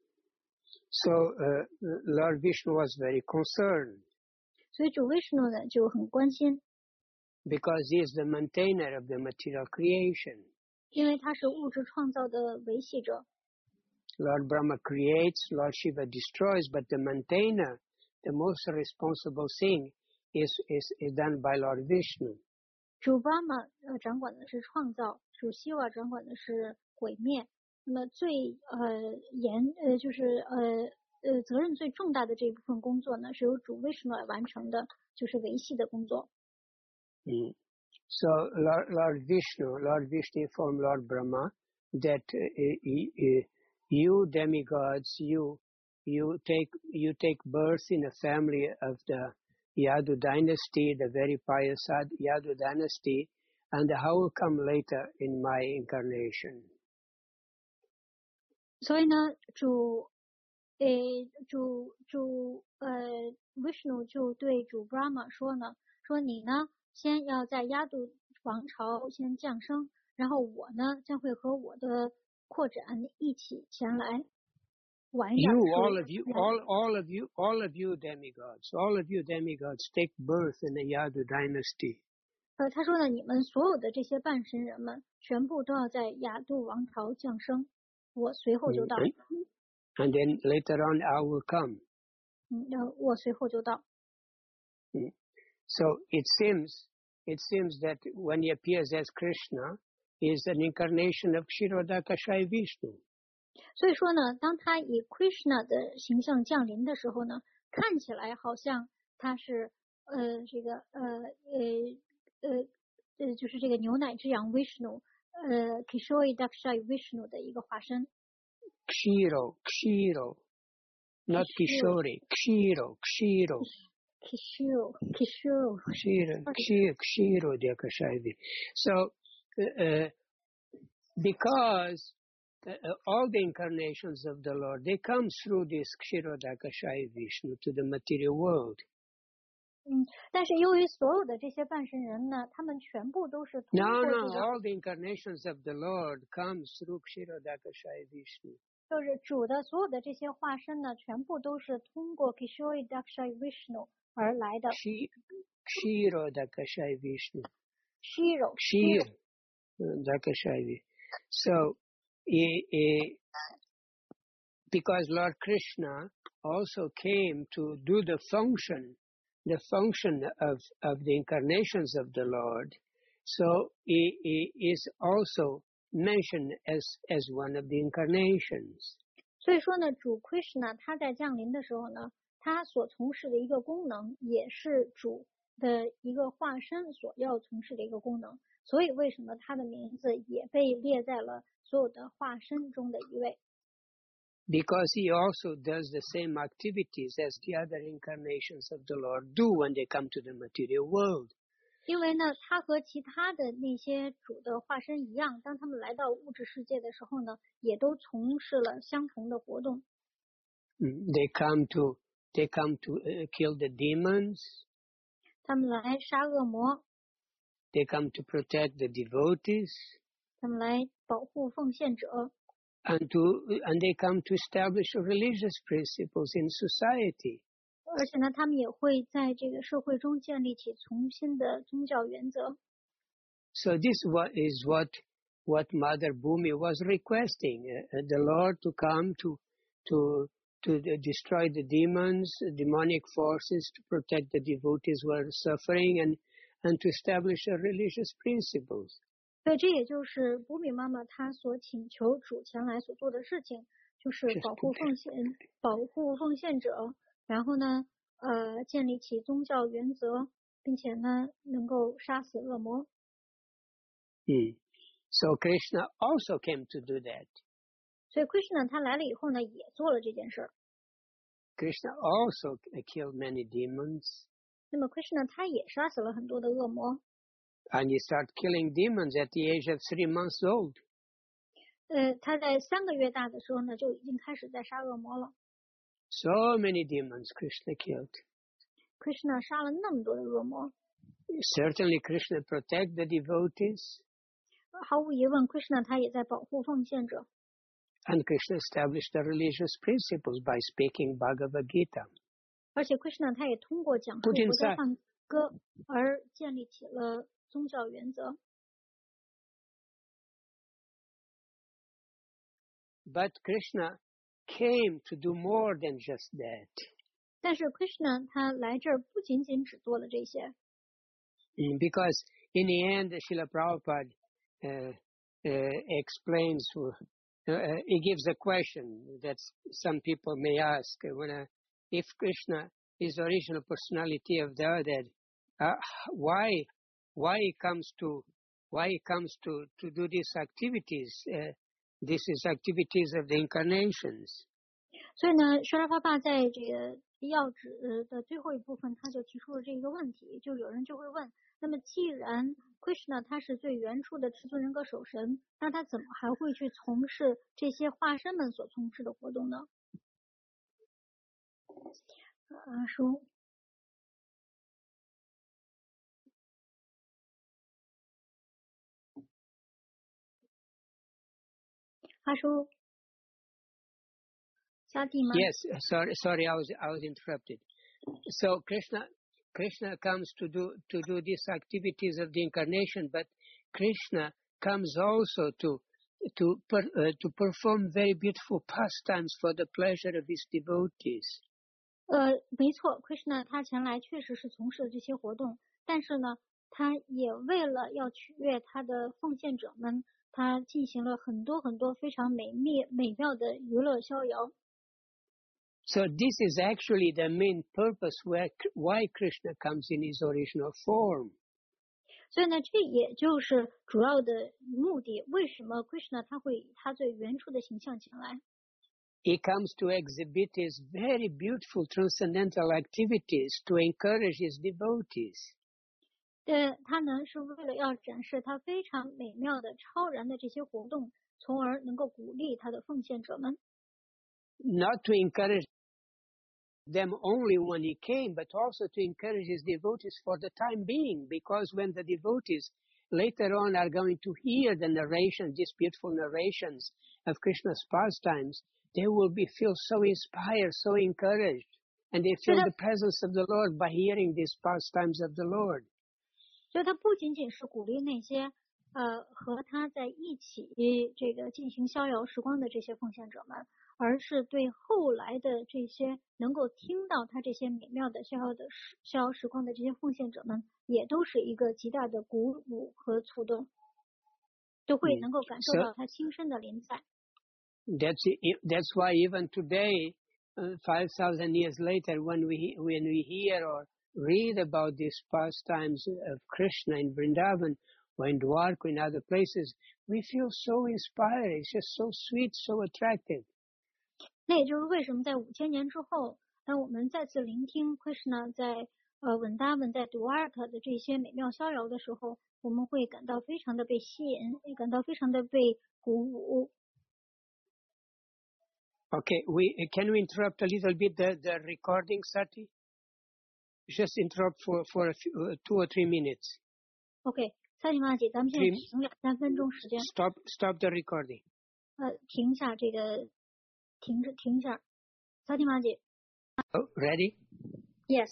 So uh, Lord Vishnu was very concerned. 所以主 Vishnu 呢就很关心。 Because he is the maintainer of the material creation. 因为他是物质创造的维系者。 Lord Brahma creates, Lord Shiva destroys, but the maintainer, the most responsible thing is, is, is done by Lord Vishnu. 主 Brahma 呃掌管的是创造，主 Shiva 掌管的是毁灭。那么最呃严呃就是呃呃责任最重大的这一部分工作呢，是由主 Vishnu 来完成的，就是维系的工作。 Mm. So Lord, Lord Vishnu, Lord Vishnu informed Lord Brahma that uh, you demigods, you you take you take birth in a family of the Yadu dynasty, the very pious Yadu dynasty, and how will come later in my incarnation. 所以呢，主呃主主呃 Vishnu 就对主 Brahma 说呢，说你呢先要在亚度王朝先降生，然后我呢将会和我的扩展一起前来。 You, all of you, all, all of you, all of you demigods, all of you demigods take birth in the Yadu dynasty. 呃，他说呢，你们所有的这些半神人们，全部都要在亚度王朝降生，我随后就到。 Mm. And then later on, I will come. 嗯，然后我随后就到。 Mm. So it seems, it seems that when he appears as Krishna, he is an incarnation of Kshirodakashai Vishnu. 所以说呢，当他以 Krishna 的形象降临的时候呢，看起来好像他是呃这个呃呃呃呃就是这个牛奶之洋 Vishnu， 呃 Kshirodakashai Vishnu 的一个化身。 Kshiro, Kshiro, not Kishore, Kshiro, Kshiro. Kishiro, Kishiro. Kshiro, Kshiro, Kshiro Dakashavi. So, uh, because uh, all the incarnations of the Lord, they come through this Kshiro Dakashavi Vishnu to the material world. 嗯，但是由于所有的这些半神人呢，他们全部都是通 No, 过这 no, 个， all the incarnations of the Lord comes through Kshiro Dakashavi Vishnu. 就是主的所有的这些化身呢，全部都是通过 Kishori Daksha Vishnu 而来的。 Kshiro Dakashavi Vishnu. Shiro, Kshir Dakashavi. So, eh, eh, because Lord Krishna also came to do the function, the function of, of the incarnations of the Lord, so he, he is also mentioned as, as one of the incarnations. 所以说呢，主 Krishna 他在降临的时候呢，他所从事的一个功能，也是主的一个化身所要从事的一个功能。所以为什么他的名字也被列在了所有的化身中的一位？ Because he also does the same activities as the other incarnations of the Lord do when they come to the material world. 因为呢，他和其他的那些主的化身一样，当他们来到物质世界的时候呢，也都从事了相同的活动。 Mm, They come to they come to uh, kill the demons. 他们来杀恶魔， They come to protect the devotees, 他们来保护奉献者， and to and they come to establish religious principles in society. 而且呢，他们也会在这个社会中建立起重新的宗教原则。 So this what is what what Mother Bhumi was requesting, uh, the Lord to come to to to destroy the demons, demonic forces, to protect the devotees who are suffering, and and to establish a religious principles. 所以这也就是布比妈妈她所请求主前来所做的事情，就是保护奉献，保护奉献者，然后呢，呃，建立起宗教原则，并且呢，能够杀死恶魔。 Hmm. So Krishna also came to do that. 所以 Krishna 他来了以后呢，也做了这件事儿。 Krishna also killed many demons, 那么 Krishna 他也杀死了很多的恶魔。 and he started killing demons at the age of three months old. 呃，他在三个月大的时候呢，就已经开始在杀恶魔了。 So many demons Krishna killed. Krishna 杀了那么多的恶魔， Certainly Krishna protect the devotees, 毫无疑问 ，Krishna 他也在保护奉献者。 and Krishna established the religious principles by speaking Bhagavad Gita. 而且 Krishna 他也通过讲述 Put 佛家 inside. 梵歌而建立起了宗教原则。 But Krishna came to do more than just that. 但是 Krishna 他来这儿不仅仅只做了这些， Mm, Because in the end, Srila Prabhupada uh, uh, explains, uh, uh, he gives a question that some people may ask, uh, when, uh, if Krishna is the original personality of the Godhead, uh, why why he comes to why he comes to, to do these activities? Uh, this is activities of the incarnations. 所以呢，舍拉巴巴在这个要旨的最后一部分，他就提出了这个问题，就有人就会问，那么既然 Krishna 他是最原初的至尊人格守神，那他怎么还会去从事这些化身们所从事的活动呢？阿叔，阿叔，下地吗？ Yes, sorry, sorry, I was I was interrupted. So Krishna, Krishna comes to do to do these activities of the incarnation, but Krishna comes also to to per, uh, to perform very beautiful pastimes for the pleasure of his devotees. 呃，没错 ，Krishna 他前来确实是从事了这些活动，但是呢，他也为了要取悦他的奉献者们，他进行了很多很多非常美妙美妙的娱乐逍遥。 So this is actually the main purpose where why Krishna comes in his original form. 所以呢，这也就是主要的目的。为什么 Krishna 他会以他最原初的形象前来？ he comes to exhibit his very beautiful transcendental activities to encourage his devotees. 对，他呢是为了要展示他非常美妙的超然的这些活动，从而能够鼓励他的奉献者们。 Not to encourage them only when he came, but also to encourage his devotees for the time being, because when the devotees later on are going to hear the narration, these beautiful narrations of Krishna's pastimes, they will be feel so inspired, so encouraged, and they feel the presence of the Lord by hearing these pastimes of the Lord. 所以他不仅仅是鼓励那些呃和他在一起这个进行逍遥时光的这些奉献者们，而是对后来的这些能够听到他这些美妙的逍遥的逍遥时光的这些奉献者们，也都是一个极大的鼓舞和触动，都会能够感受到他亲身的临在。 That's that's why even today, uh, five thousand years later, when we when we hear or read about these pastimes of Krishna in Vrindavan or in Dwarka and other places, we feel so inspired. It's just so sweet, so attractive. 那也就是为什么在五千年之后，当我们再次聆听 Krishna 在呃文达文在 Dwarka 的这些美妙逍遥的时候，我们会感到非常的被吸引，也感到非常的被鼓舞。 Okay, we can we interrupt a little bit the, the recording, Sati? Just interrupt for, for a few, uh, two or three minutes. Okay, 萨提玛姐，咱们现在停两三分钟时间。 Stop, stop the recording. 呃，停下这个，停着，停下。萨提玛姐。 Oh, ready? Yes.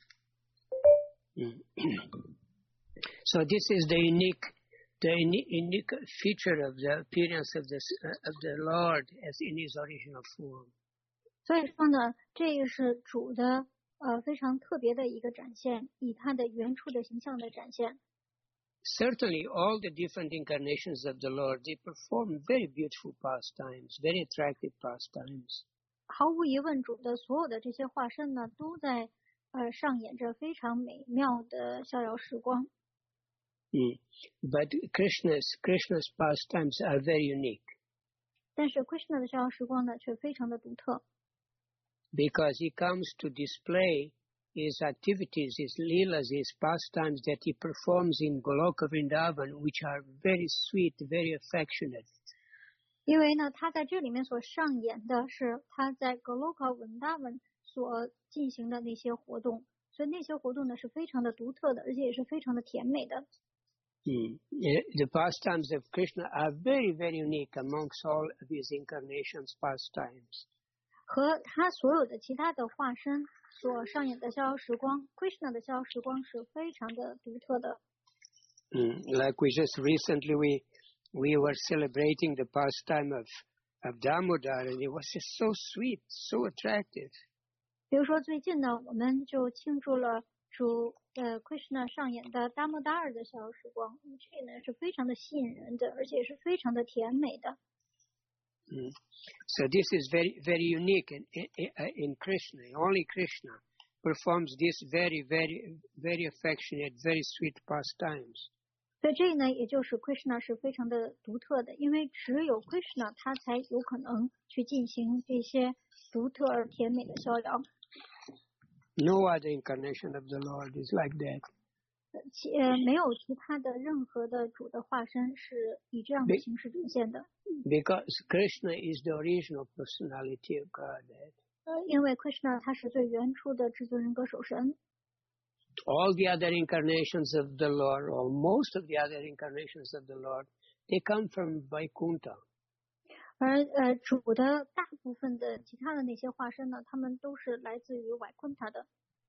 So this is the unique, the unique feature of the appearance of the of the Lord as in His original form. 所以说呢，这个是主的呃非常特别的一个展现，以他的原初的形象的展现。 Certainly, all the different incarnations of the Lord, they perform very beautiful pastimes, very attractive pastimes. 毫无疑问，主的所有的这些化身呢，都在呃上演着非常美妙的逍遥时光。 Mm. But Krishna's Krishna's pastimes are very unique. 但是 Krishna 的逍遥时光呢，却非常的独特。 Because he comes to display his activities, his leelas, his pastimes that he performs in Goloka Vrindavan, which are very sweet, very affectionate. 因为呢，他在这里面所上演的是他在 Goloka Vrindavan 所进行的那些活动，所以那些活动呢是非常的独特的，而且也是非常的甜美的。 Mm. The pastimes of Krishna are very, very unique amongst all of his incarnations pastimes. 和他所有的其他的化身所上演的逍遥时光 ，Krishna 的逍遥时光是非常的独特的。 Mm. Like we just recently we we were celebrating the pastime of of Damodar, and it was just so sweet, so attractive. 比如说最近呢，我们就庆祝了主呃 Krishna 上演的 Damodar 的逍遥时光，这呢是非常的吸引人的，而且是非常的甜美的。 Mm. So this is very, very unique in, in, in Krishna. Only Krishna performs these very, very, very affectionate, very sweet pastimes. 所以这呢，也就是 Krishna 是非常的独特的，因为只有 Krishna 他才有可能去进行这些独特而甜美的逍遥。 No other incarnation of the Lord is like that. 其呃，没有其他的任何的主的化身是以这样的形式展现的。 Because Krishna is the original personality of Godhead. 呃，因为 Krishna 他是最原初的至尊人格守神。 All the other incarnations of the Lord, or most of the other incarnations of the Lord, they come from Vaikuntha. 而呃，主的大部分的其他的那些化身呢，他们都是来自于 Vaikuntha 的。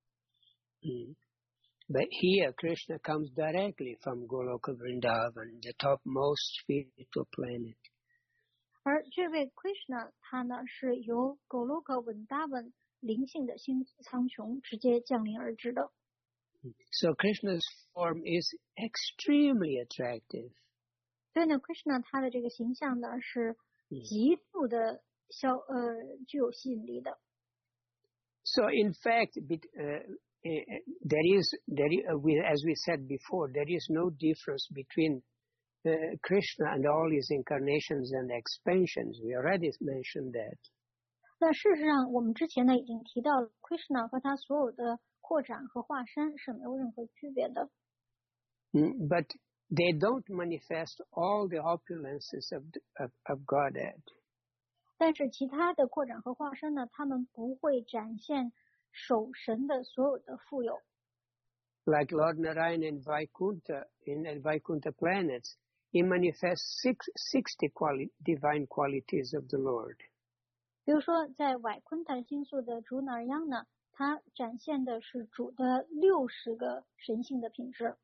Mm. But here, Krishna comes directly from Goloka Vrindavan, the topmost spiritual planet. 而这位 Krishna 他呢，是由 Goloka Vrindavan 灵性的星苍穹直接降临而至的。 So Krishna's form is extremely attractive. 所以呢 ，Krishna 他的这个形象呢是极度的消呃具有吸引力的。 So in fact, uh, there is there is, uh, we, as we said before, there is no difference between uh, Krishna and all his incarnations and expansions. We already mentioned that. 那事实上，我们之前呢已经提到了 ，Krishna 和他所有的扩展和化身是没有任何区别的。 Mm, but they don't manifest all the opulences of, of, of Godhead. 但是其他的扩展和化身呢，他们不会展现守神的所有的富有。 Like Lord Narayana in Vaikuntha, in the Vaikuntha planets, he manifests six, sixty quali- divine qualities of the Lord. 比如说，在瓦昆塔星宿的主那尔央呢，它展现的是主的六十个神性的品质。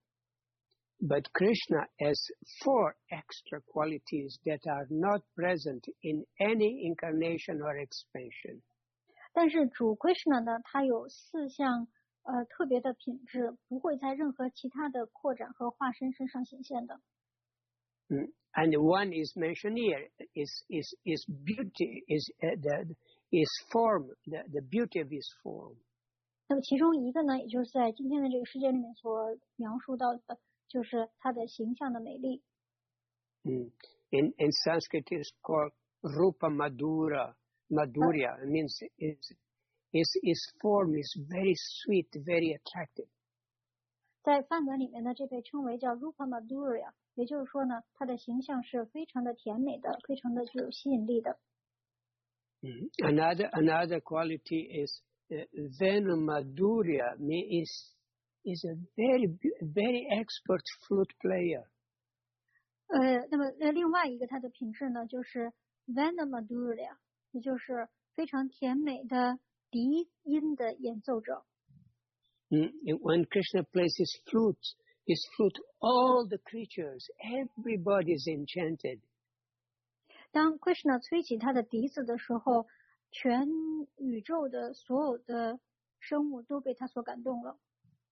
But Krishna has four extra qualities that are not present in any incarnation or expansion. 但是主 Krishna 呢，它有四项呃特别的品质，不会在任何其他的扩展和化身身上显现的。 Mm. And one is mentioned here is is is beauty is uh, the is form the, the beauty of his form. 那么其中一个呢，也就是在今天的这个世界里面所描述到的，就是它的形象的美丽。 Mm. In in Sanskrit it is called Rupa Madhura. Madhurya means is his his form is very sweet, very attractive. 在梵文里面呢，这被称为叫 Rupa Madhurya， 也就是说呢，它的形象是非常的甜美的，非常的具有吸引力的。 Mm. Another another quality is uh, Venu Madhurya is is a very very expert flute player. 呃，那么呃另外一个它的品质呢，就是 Vena Madhurya， 也就是非常甜美的笛音的演奏者。 Mm. When Krishna plays his flute, his flute, all the creatures, everybody is enchanted. 当 Krishna 吹起他的笛子的时候，全宇宙的所有的生物都被他所感动了。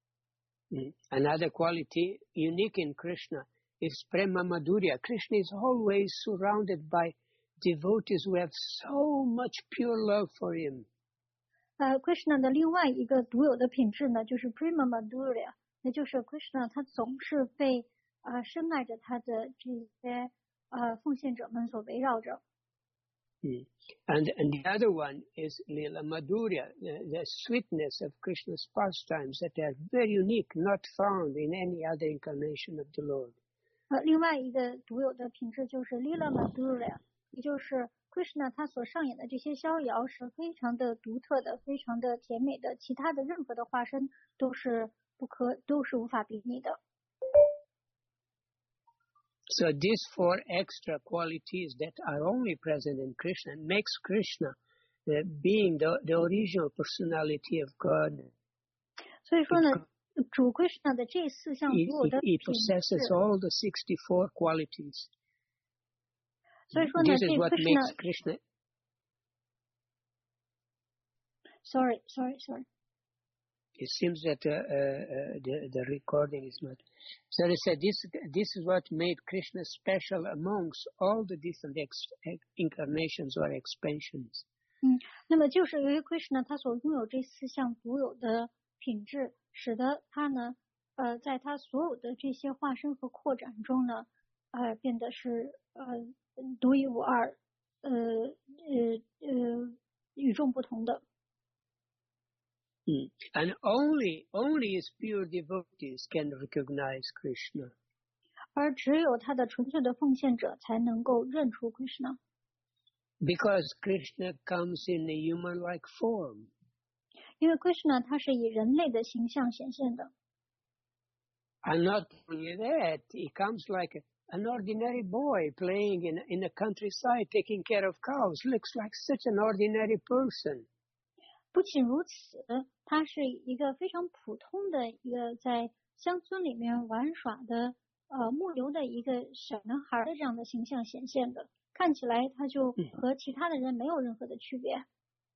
Mm. Another quality unique in Krishna is Prema Madhurya. Krishna is always surrounded by devotees who have so much pure love for him. 呃 ，Krishna 的另外一个独有的品质呢，就是 Prema Madhurya， 也就是 Krishna 他总是被呃深爱着他的这些呃奉献者们所围绕着。 Mm. And, and the other one is Lila Madhurya, the, the sweetness of Krishna's pastimes that are very unique, not found in any other incarnation of the Lord. 呃，另外一个独有的品质就是 Lila Madhurya， 也就是 Krishna 他所上演的这些逍遥是非常的独特的，非常的甜美的，其他的任何的化身都是不可都是无法比拟的。 So these four extra qualities that are only present in Krishna makes Krishna uh, being the, the original personality of God. 所以说呢，主 Krishna 的这四项 He, 独有的 he, he 品 possesses 质， all the sixty-four qualities. 所以说呢， This 这 is what makes Krishna Krishna. sorry sorry sorry It seems that uh, uh, the, the recording is not. So they said this, this is what made Krishna special amongst all the different ex, incarnations or expansions. 嗯，那么就是由于 Krishna 他所拥有这四项独有的品质，使得他呢，呃，在他所有的这些化身和扩展中呢，呃，变得是呃独一无二，呃呃呃与众不同的。 Mm. And only, only his pure devotees can recognize Krishna. 而只有他的纯粹的奉献者才能够认出 Krishna， Because Krishna comes in a human-like form. 因为 Krishna 他是以人类的形象显现的。 And not only that, he comes like a, an ordinary boy playing in, in the countryside, taking care of cows. Looks like such an ordinary person. 不仅如此，他是一个非常普通的一个在乡村里面玩耍的呃牧牛的一个小男孩的这样的形象显现的，看起来他就和其他的人没有任何的区别。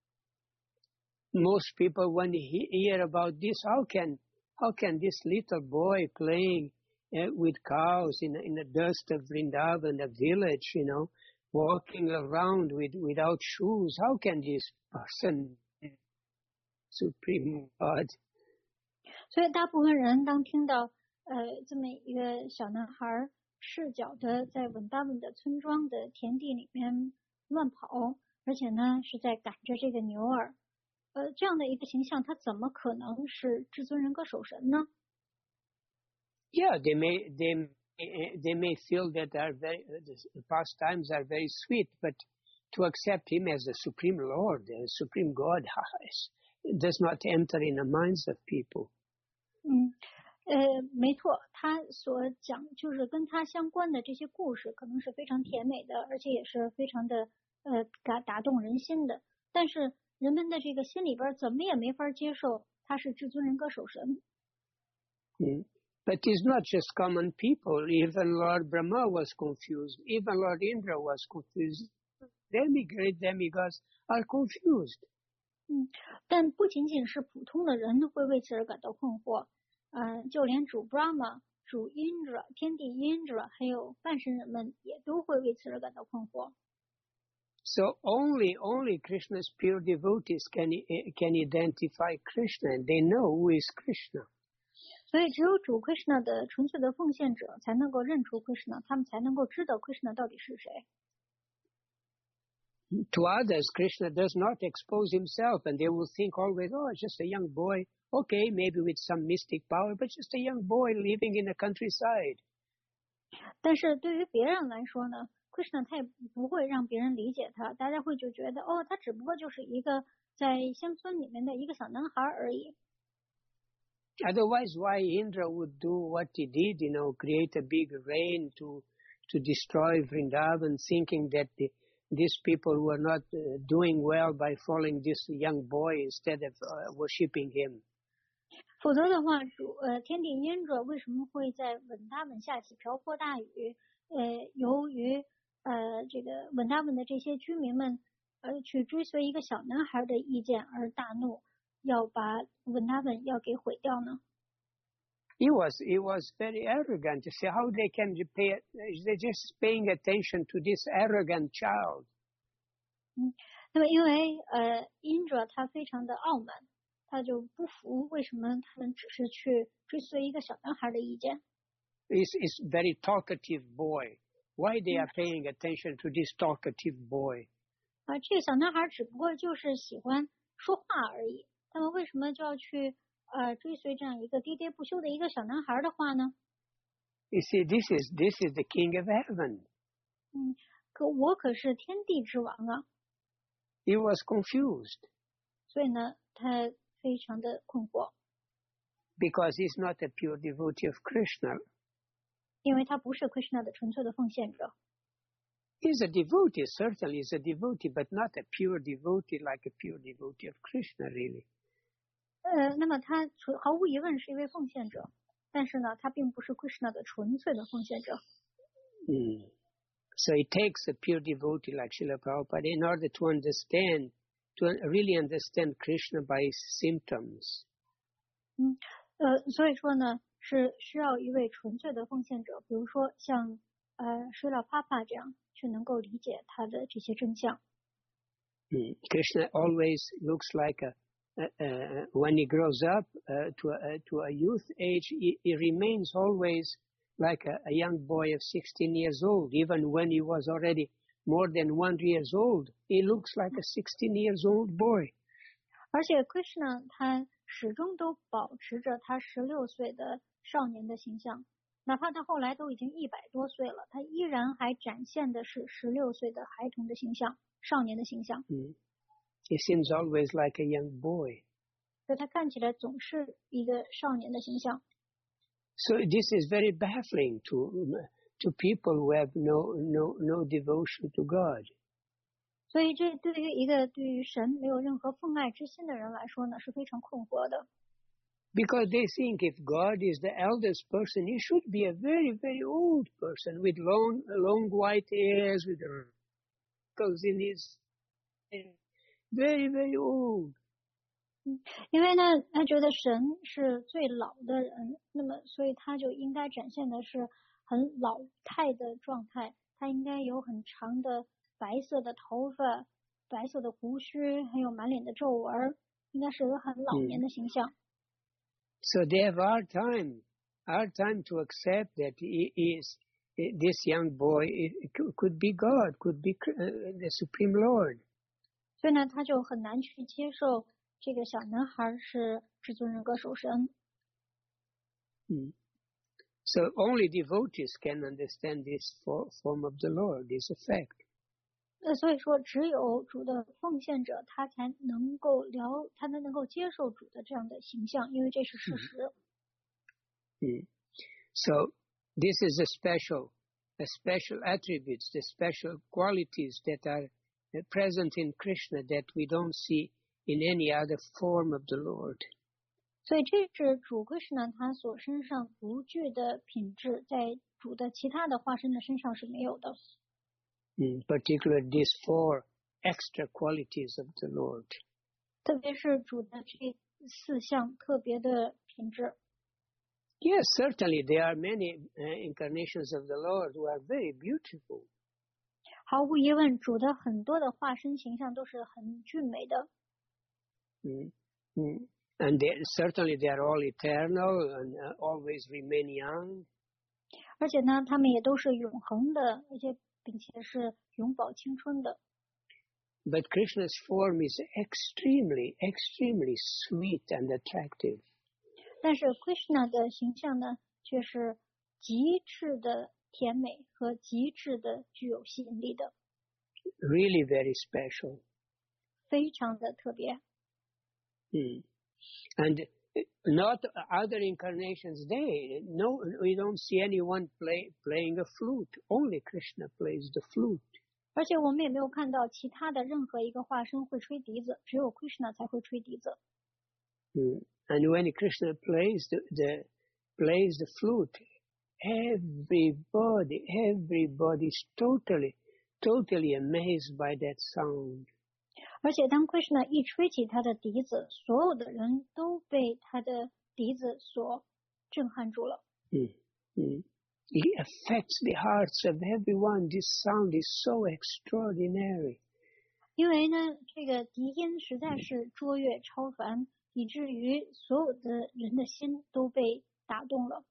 Most people, when they hear about this, how can how can this little boy playing uh, with cows in in the dust of Vrindavan, the village, you know, walking around with without shoes? How can this person be Supreme God? 所以大部分人当听到呃这么一个小男孩赤脚的在稳达稳的村庄的田地里面乱跑， 而且呢是在赶着这个牛儿。呃，这样的一个形象，他怎么可能是至尊人格守神呢？ Yeah, they may they they may feel that are very the pastimes are very sweet, but to accept him as the supreme Lord, the supreme God, it does not enter in the minds of people. 嗯，呃，没错，他所讲就是跟他相关的这些故事，可能是非常甜美的，而且也是非常的呃打打动人心的。但是人们的这个心里边怎么也没法接受他是至尊人格守神。 Mm. But it's not just common people. Even Lord Brahma was confused. Even Lord Indra was confused. Demi great demigods are confused. 嗯，但不仅仅是普通的人会为此而感到困惑，呃，就连主 Brahma、主 Indra、天帝 Indra 还有半神人们也都会为此而感到困惑。 So only only Krishna's pure devotees can can identify Krishna, and they know who is Krishna. 所以只有主 Krishna 的纯粹的奉献者才能够认出 Krishna， 他们才能够知道 Krishna 到底是谁。 To others, Krishna does not expose himself, and they will think always, oh, it's just a young boy, okay, maybe with some mystic power, but just a young boy living in the countryside. 但是对于别人来说呢 ，Krishna 他也不会让别人理解他，大家会就觉得，哦，他只不过就是一个在乡村里面的一个小男孩而已。 Otherwise, why Indra would do what he did, you know, create a big rain to to destroy Vrindavan, thinking that the, these people were not uh, doing well by following this young boy instead of uh, worshipping him. 否则的话，主呃天帝 Indra 为什么会在稳达文下起瓢泼大雨？呃，由于呃这个稳达文的这些居民们呃去追随一个小男孩的意见而大怒，要把稳达文要给毁掉呢？ He was he was very arrogant. You see how they can pay? They're just paying attention to this arrogant child. 嗯，那么因为呃 Indra 他非常的傲慢，他就不服为什么他们只是去追随一个小男孩的意见。 He's is very talkative boy. Why they are paying attention to this talkative boy? 啊，这个小男孩只不过就是喜欢说话而已，他们为什么就要去呃追随这样一个喋喋不休的一个小男孩的话呢？ You see, this is this is the king of heaven. 嗯，可我可是天地之王啊， He was confused 所以呢，他非常的困惑， because he's not a pure devotee of Krishna. 因为他不是 Krishna 的纯粹的奉献者。 He's a devotee, certainly he's a devotee, but not a pure devotee like a pure devotee of Krishna, really. 呃，那么他纯毫无疑问是一位奉献者，但是呢，他并不是 Krishna 的纯粹的奉献者。 Mm. So it takes a pure devotee like Srila Prabhupada in order to understand, to really understand Krishna by his symptoms. 嗯，呃，所以说呢，是需要一位纯粹的奉献者，比如说像呃施拉帕帕这样，去能够理解他的这些真相。 Mm. Krishna always looks like a, uh, uh, when he grows up uh, to, a, to a youth age, he, he remains always like a, a young boy of sixteen years old. Even when he was already more than one years old, he looks like a sixteen years old boy. 而且 Krishna 他始终都保持着他十六岁的少年的形象，哪怕他后来都已经一百多岁了，他依然还展现的是十六岁的孩童的形象，少年的形象。 Mm. He seems always like a young boy. 所以他看起来总是一个少年的形象。 So this is very baffling to to people who have no no no devotion to God. 所以这对于一个对于神没有任何奉爱之心的人来说呢，是非常困惑的。 Because they think if God is the eldest person, he should be a very, very old person with long, long white hairs, with wrinkles in his hair. Very, very old. 因为呢，他觉得神是最老的人，那么所以他就应该展现的是很老态的状态，他应该有很长的白色的头发、白色的胡须，还有满脸的皱纹，应该是个很老年的形象。 So they have hard time, hard time to accept that he is this young boy could be God, could be the Supreme Lord. 所以呢，他就很难去接受这个小男孩是至尊人格守神。 Mm. So only devotees can understand this for, form of the Lord, this effect. 那所以说，只有主的奉献者，他才能够了，他才能够接受主的这样的形象，因为这是事实。 Mm. So this is a special, a special attributes, the special qualities that are present in Krishna that we don't see in any other form of the Lord. 所以这是主Krishna他所身上独具的品质，在主的其他的化身的身上是没有的。 In particular, these four extra qualities of the Lord. 特别是主的这四项特别的品质。 Yes, certainly there are many uh, incarnations of the Lord who are very beautiful. 毫无疑问，主的很多的化身形象都是很俊美的。 Mm. Mm. And they, certainly they are all eternal and uh, always remain young. 而且呢，他们也都是永恒的，而且并且是永葆青春的。 But Krishna's form is extremely, extremely sweet and attractive. 但是 Krishna 的形象呢，却是极致的甜美和极致的具有吸引力的。 Really very special. 非常的特别。 Mm. And not other incarnations they no we don't see anyone play playing a flute. Only Krishna plays the flute. 而且我们也没有看到其他的任何一个化身会吹笛子，只有 Krishna 才会吹笛子。 Mm. And when Krishna plays the, the plays the flute, everybody everybody is totally totally amazed by that sound. 而且当 Krishna 一吹起他的笛子，所有的人都被他的笛子所震撼住了。 Mm. Mm. It affects the hearts of everyone. This sound is so extraordinary. 因为呢，这个笛音实在是卓越超凡，以至于所有的人的心都被打动了。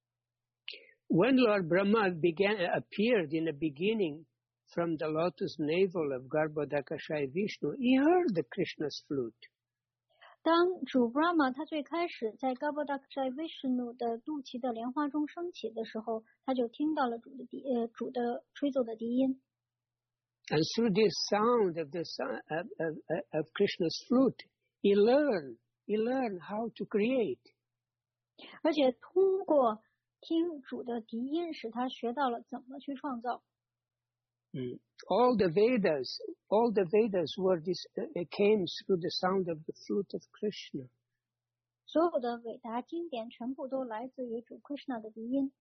When Lord Brahma began appeared in the beginning from the lotus navel of Garbhodakashayi Vishnu, he heard the Krishna's flute. 当主 Brahma 他最开始在 Garbhodakashayi Vishnu 的肚脐的莲花中升起的时候，他就听到了主的笛呃主的吹奏的笛音。 And through this sound of the of, of, of Krishna's flute, he learned he learned how to create. 而且通过听主的笛音，使他学到了怎么去创造。 Mm. All the Vedas, all the Vedas were this uh, came through the sound of the flute of Krishna. 所有的伟大经典全部都来自于主 Krishna 的笛音。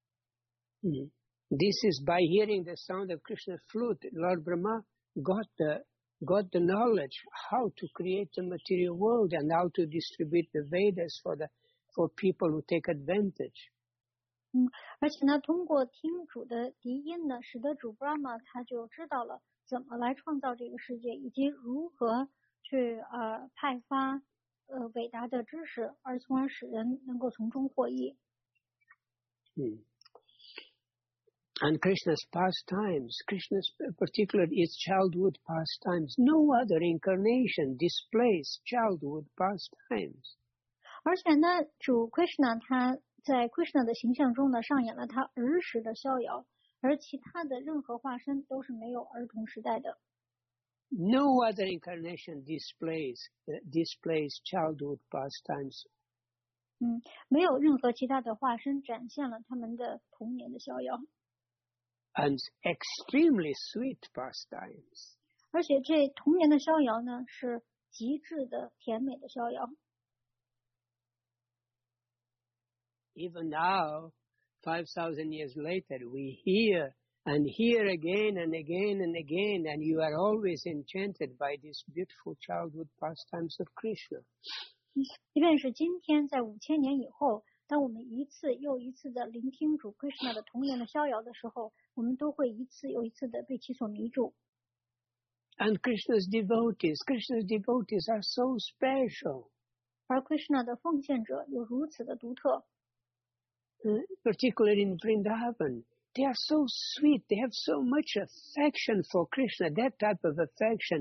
Mm. This is by hearing the sound of Krishna's flute, Lord Brahma got the got the knowledge how to create the material world and how to distribute the Vedas for the for people who take advantage. 嗯，而且呢，通过听主的笛音呢，使得主 Brahma 他就知道了怎么来创造这个世界，以及如何去呃派发呃伟大的知识，而从而使人能够从中获益。 Hmm. And Krishna's pastimes, Krishna's particularly its childhood pastimes, no other incarnation displays childhood pastimes. 而且呢，主 Krishna 他在 Krishna 的形象中呢，上演了他儿时的逍遥，而其他的任何化身都是没有儿童时代的。 No other incarnation displays uh, displays childhood pastimes. 嗯，没有任何其他的化身展现了他们的童年的逍遥。 And extremely sweet pastimes. 而且这童年的逍遥呢，是极致的甜美的逍遥。 Even now, five thousand years later, we hear and hear again and again and again, and you are always enchanted by these beautiful childhood pastimes of Krishna. 即便是今天，在五千年以后，当我们一次又一次的聆听主 Krishna 的童年的逍遥的时候，我们都会一次又一次的被其所迷住。 And Krishna's devotees, Krishna's devotees are so special. 而 Krishna 的奉献者又如此的独特。 Uh, particularly in Vrindavan, they are so sweet. They have so much affection for Krishna. That type of affection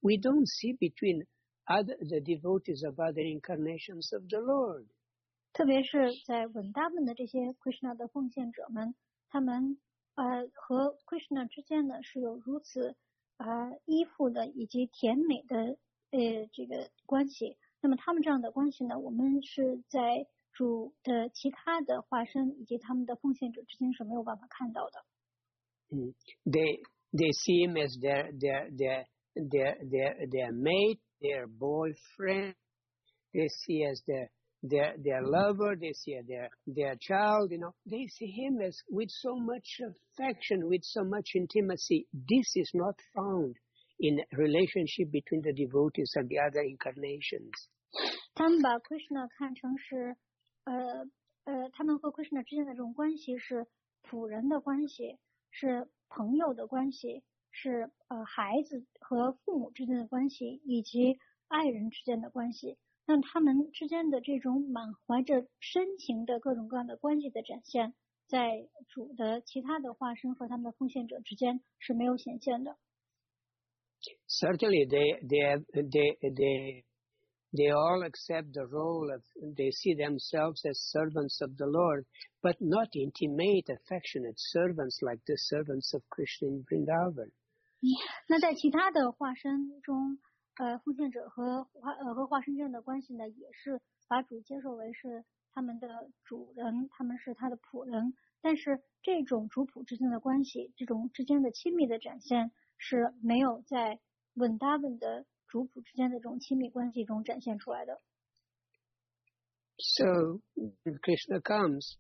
we don't see between other the devotees of other incarnations of the Lord. 特别是在稳达文的这些 Krishna 的奉献者们，他们呃和 Krishna 之间呢是有如此呃依附的以及甜美的呃这个关系。那么他们这样的关系呢，我们是在主的其他的化身以及他们的奉献者之间是没有办法看到的。 Mm. They they see him as their their their their their their mate, their boyfriend. They see as their their their lover. They see as their their child. You know, they see him as with so much affection, with so much intimacy. This is not found in relationship between the devotees of the other incarnations. 他们把 Krishna 看成是，呃呃，他们和 Krishna 之间的这种关系是仆人的关系，是朋友的关系，是呃孩子和父母之间的关系，以及爱人之间的关系。那他们之间的这种满怀着深情的各种各样的关系的展现，在主的其他的化身和他们的奉献者之间是没有显现的。 Certainly, they they they they they all accept the role of. They see themselves as servants of the Lord, but not intimate, affectionate servants like the servants of Krishna in Vrindavan. 那在其他的化身中，呃，奉献者和化呃和化身之间的关系呢，也是把主接受为是他们的主人，他们是他的仆人。但是这种主仆之间的关系，这种之间的亲密的展现是没有在稳达文的主仆之间的这种亲密关系中展现出来的。 So when Krishna comes,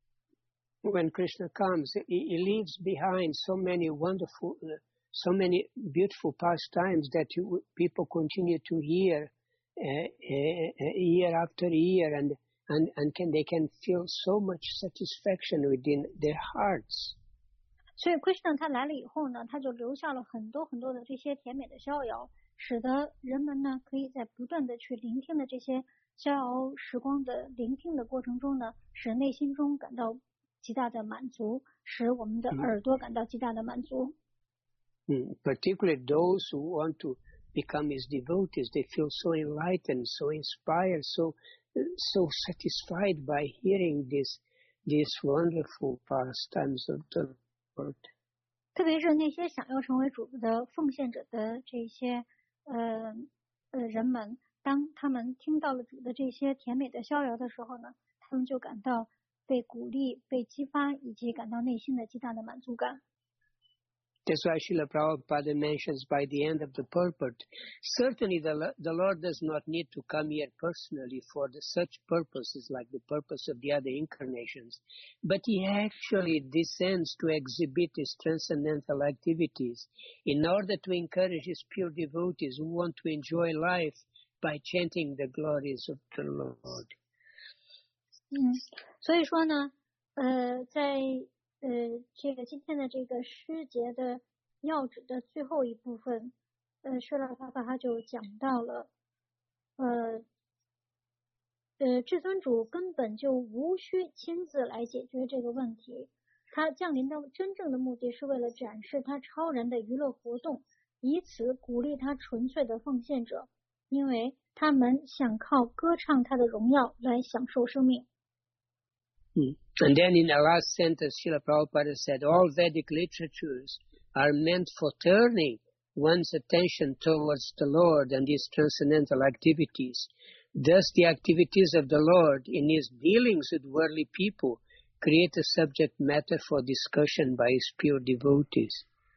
when Krishna comes, he, he leaves behind so many wonderful, uh, so many beautiful pastimes that you, people continue to hear uh, uh, year after year, and and and can they can feel so much satisfaction within their hearts. 所以 Krishna 他来了以后呢，他就留下了很多很多的这些甜美的逍遥，使得人们呢可以在不断的去聆听的这些逍遥时光的聆听的过程中呢，使内心中感到极大的满足，使我们的耳朵感到极大的满足。 Mm. Particularly those who want to become his devotees, they feel so enlightened, so inspired, so so satisfied by hearing this these wonderful pastimes of the Lord. 特别是那些想要成为主的奉献者的这些呃呃人们，当他们听到了主的这些甜美的逍遥的时候呢，他们就感到被鼓励、被激发，以及感到内心的极大的满足感。 That's why Srila Prabhupada mentions by the end of the purport, certainly the, the Lord does not need to come here personally for the, such purposes like the purpose of the other incarnations, but he actually descends to exhibit his transcendental activities in order to encourage his pure devotees who want to enjoy life by chanting the glories of the Lord. 嗯，所以说呢，呃，在呃，这个今天的这个诗节的要旨的最后一部分，呃，舍拉巴巴他就讲到了，呃，呃，至尊主根本就无需亲自来解决这个问题，他降临的真正的目的是为了展示他超人的娱乐活动，以此鼓励他纯粹的奉献者，因为他们想靠歌唱他的荣耀来享受生命。 Mm. And then in the last sentence, Srila Prabhupada said, all Vedic literatures are meant for turning one's attention towards the Lord and his transcendental activities. Thus, the activities of the Lord in his dealings with worldly people create a subject matter for discussion by his pure devotees.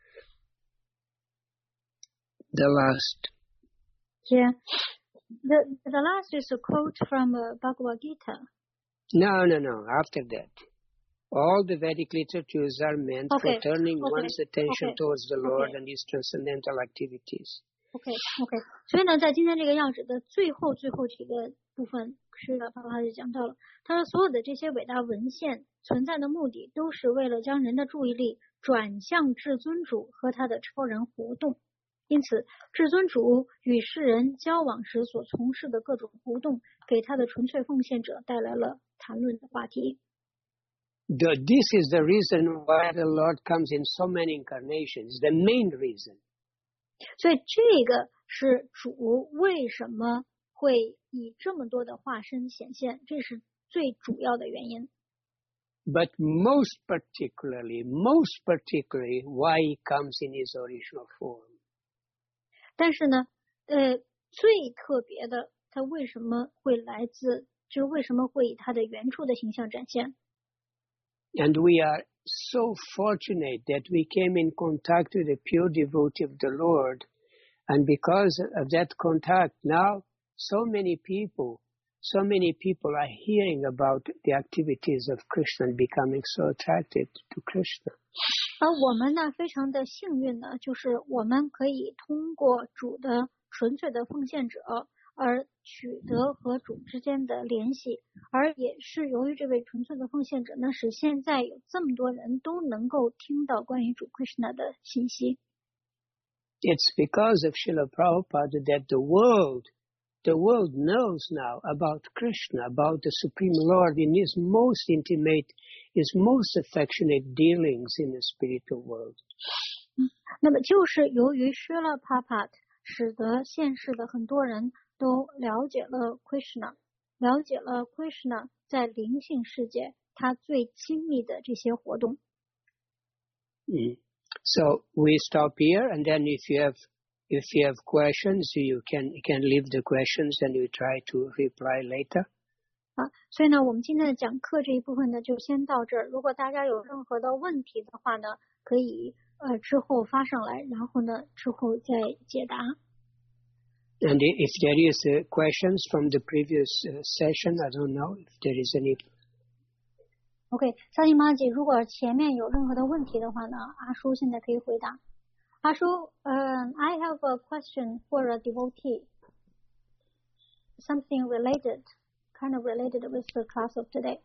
The last. Yeah. The, the last is a quote from uh, Bhagavad Gita. No, no, no. After that, all the Vedic literatures are meant okay. for turning okay. one's attention okay. towards the Lord okay. and his transcendental activities. OK OK， 所以呢，在今天这个要旨的最后最后这个部分，是的，爸爸就讲到了，他说所有的这些伟大文献存在的目的，都是为了将人的注意力转向至尊主和他的超人活动。因此，至尊主与世人交往时所从事的各种活动，给他的纯粹奉献者带来了谈论的话题。 The, this is the reason why the Lord comes in so many incarnations, the main reason. 所以这个是主为什么会以这么多的化身显现，这是最主要的原因。 But most particularly, most particularly, why he comes in his original form. 但是呢，呃，最特别的，他为什么会来自，就是为什么会以他的原初的形象展现？ And we are so fortunate that we came in contact with the pure devotee of the Lord. And because of that contact, now so many people, so many people are hearing about the activities of Krishna and becoming so attracted to Krishna. 而我们呢，非常的幸运呢，就是我们可以通过主的纯粹的奉献者，而取得和主之间的联系，而也是由于这位纯粹的奉献者呢，使现在有这么多人都能够听到关于主 Krishna 的信息。 It's because of Srila Prabhupada that the world, the world knows now about Krishna, about the Supreme Lord in his most intimate, his most affectionate dealings in the spiritual world. 那么就是由于 Srila Prabhupada 使得现世的很多人都了解了 Krishna， 了解了 Krishna 在灵性世界他最亲密的这些活动。 Mm. So we stop here, and then if you have if you have questions, you can you can leave the questions, and we try to reply later. 啊，所以呢，我们今天的讲课这一部分呢，就先到这儿。如果大家有任何的问题的话呢，可以呃之后发上来，然后呢之后再解答。 And if there is uh, questions from the previous uh, session, I don't know if there is any. OK， 萨蒂玛姐，如果前面有任何的问题的话呢，阿叔现在可以回答。阿叔，嗯、uh, ，I have a question for a devotee. Something related, kind of related with the class of today.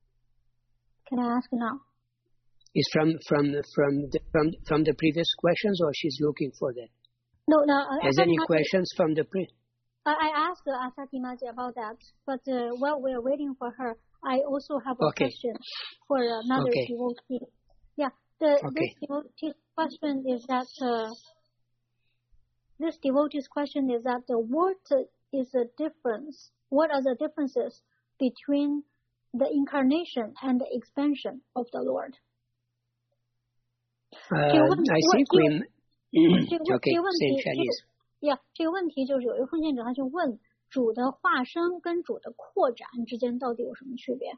Can I ask now? Is from from from the, from from the previous questions, or she's looking for that? No, no. Uh, Has any questions from the pre? Uh, I asked uh, Asati Maji about that, but uh, while we're waiting for her, I also have a Okay. question for another Okay. devotee. Yeah, the, Okay. this devotee's question is that uh, this devotee's question is that uh, what is the difference? What are the differences between the incarnation and the expansion of the Lord? Uh, 这个问题 I 问 think 这 we. 个这个 Okay, 这个问 say in 题 Chinese. 呀，这个问题就是有一个奉献者他就问主的化身跟主的扩展之间到底有什么区别？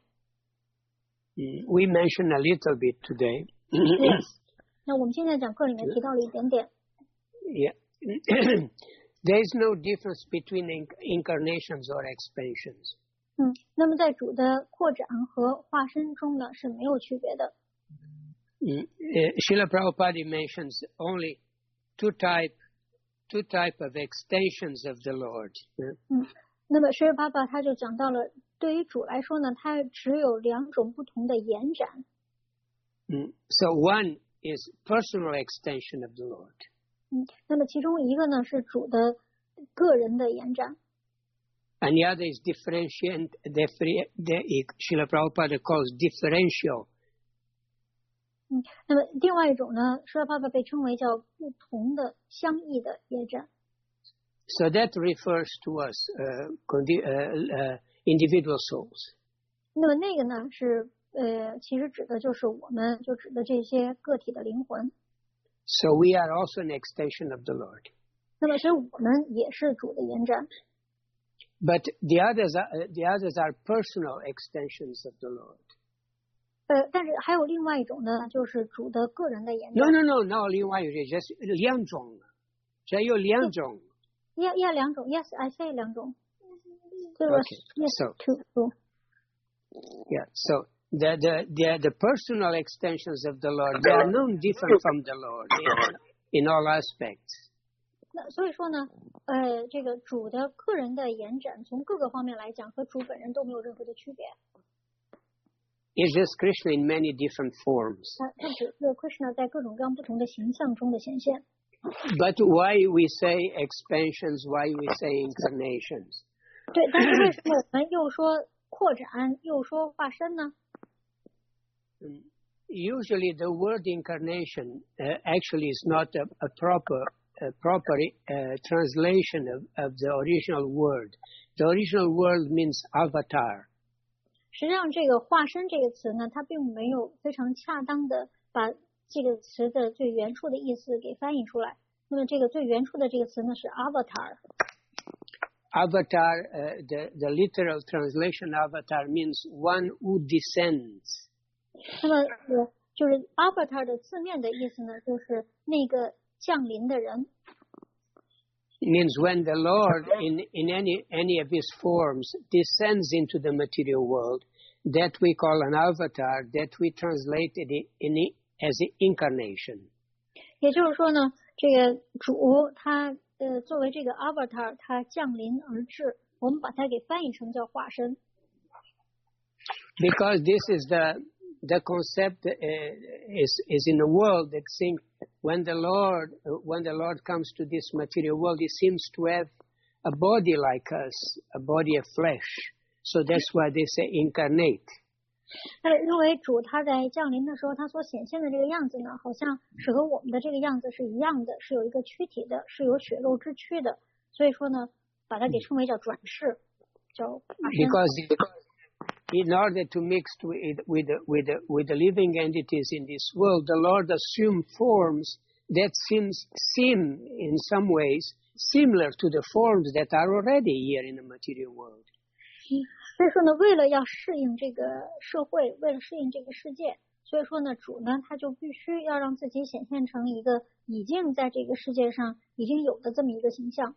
Mm, We mentioned a little bit today. Yes. 那我们现在讲课里面提到了一点点。 Yeah. There is no difference between inc- incarnations or expansions. 嗯，那么在主的扩展和化身中呢是没有区别的。 Mm, uh, Srila Prabhupada mentions only two type, two type of extensions of the Lord. uh, 嗯，那么舍爸爸他就讲到了，对于主来说呢，它只有两种不同的延展。 mm. So one is personal extension of the Lord. 嗯，那么其中一个呢是主的个人的延展。 And the other is differentiate, differ- the, Srila Prabhupada calls differential. 嗯，那么另外一种呢，舍爸爸被称为叫不同的相异的延展。 So that refers to us, uh, condi- uh, uh, individual souls. 那么那个呢是呃，其实指的就是我们就指的这些个体的灵魂。 So we are also an extension of the Lord. 那么所以我们也是主的延展。 But the others are, uh, the others are personal extensions of the Lord. 呃，但是还有另外一种呢，就是主的个人的延 No, 展。 no, no, no. 另外有just 两种，只有两种。 呀呀，两种 ，yes, I say 两种。这个 Okay, yes so- two two。 Yeah. So the the the, the personal extensions of the Lord, they are no different from the Lord in, in all aspects. 那所以说呢，呃，这个主的个人的延展，从各个方面来讲，和主本人都没有任何的区别。 It's just Krishna in many different forms. 它它只是 Krishna 在各种各样不同的形象中的显现。 But why we say expansions? Why we say incarnations? 对，但是为什么我们又说扩展，又说化身呢？ Usually, the word incarnation uh, actually is not a, a proper uh, proper uh, translation of, of the original word. The original word means avatar. 实际上，这个化身这个词呢，它并没有非常恰当的把这个词的最原处的意思给翻译出来。那么，这个最原处的这个词呢是 avatar。 Avatar, uh, the, the literal translation avatar means one who descends. 那么，呃，就是 avatar 的字面的意思呢，就是那个降临的人。 It means when the Lord, in, in any, any of his forms, descends into the material world, that we call an avatar, that we translated it in, as an incarnation. 也就是说呢，这个主他呃作为这个 avatar， 他降临而至，我们把它给翻译成叫化身。 Because this is the the concept uh, is is in the world that seems when the Lord when the Lord comes to this material world, he seems to have a body like us, a body of flesh. So that's why they say incarnate. 那因为主他在降临的时候，他所显现的这个样子呢，好像是和我们的这个样子是一样的，是有一个躯体的，是有血肉之躯的。所以说呢，把它给称为叫转世，叫化身。 Because in order to mix with with with with the living entities in this world, the Lord assumed forms that seems seem in some ways similar to the forms that are already here in the material world. 所以说呢，为了要适应这个社会，为了适应这个世界，所以说呢，主呢他就必须要让自己显现成一个已经在这个世界上已经有的这么一个形象。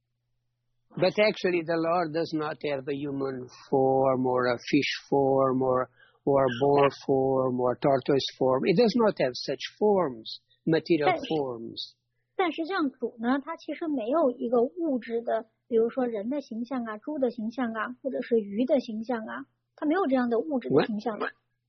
But actually, the Lord does not have a human form or a fish form or or a boar form or tortoise form. It does not have such forms, material forms. 但实际上，主呢，他其实没有一个物质的，比如说人的形象啊、猪的形象啊，或者是鱼的形象啊，他没有这样的物质的形象。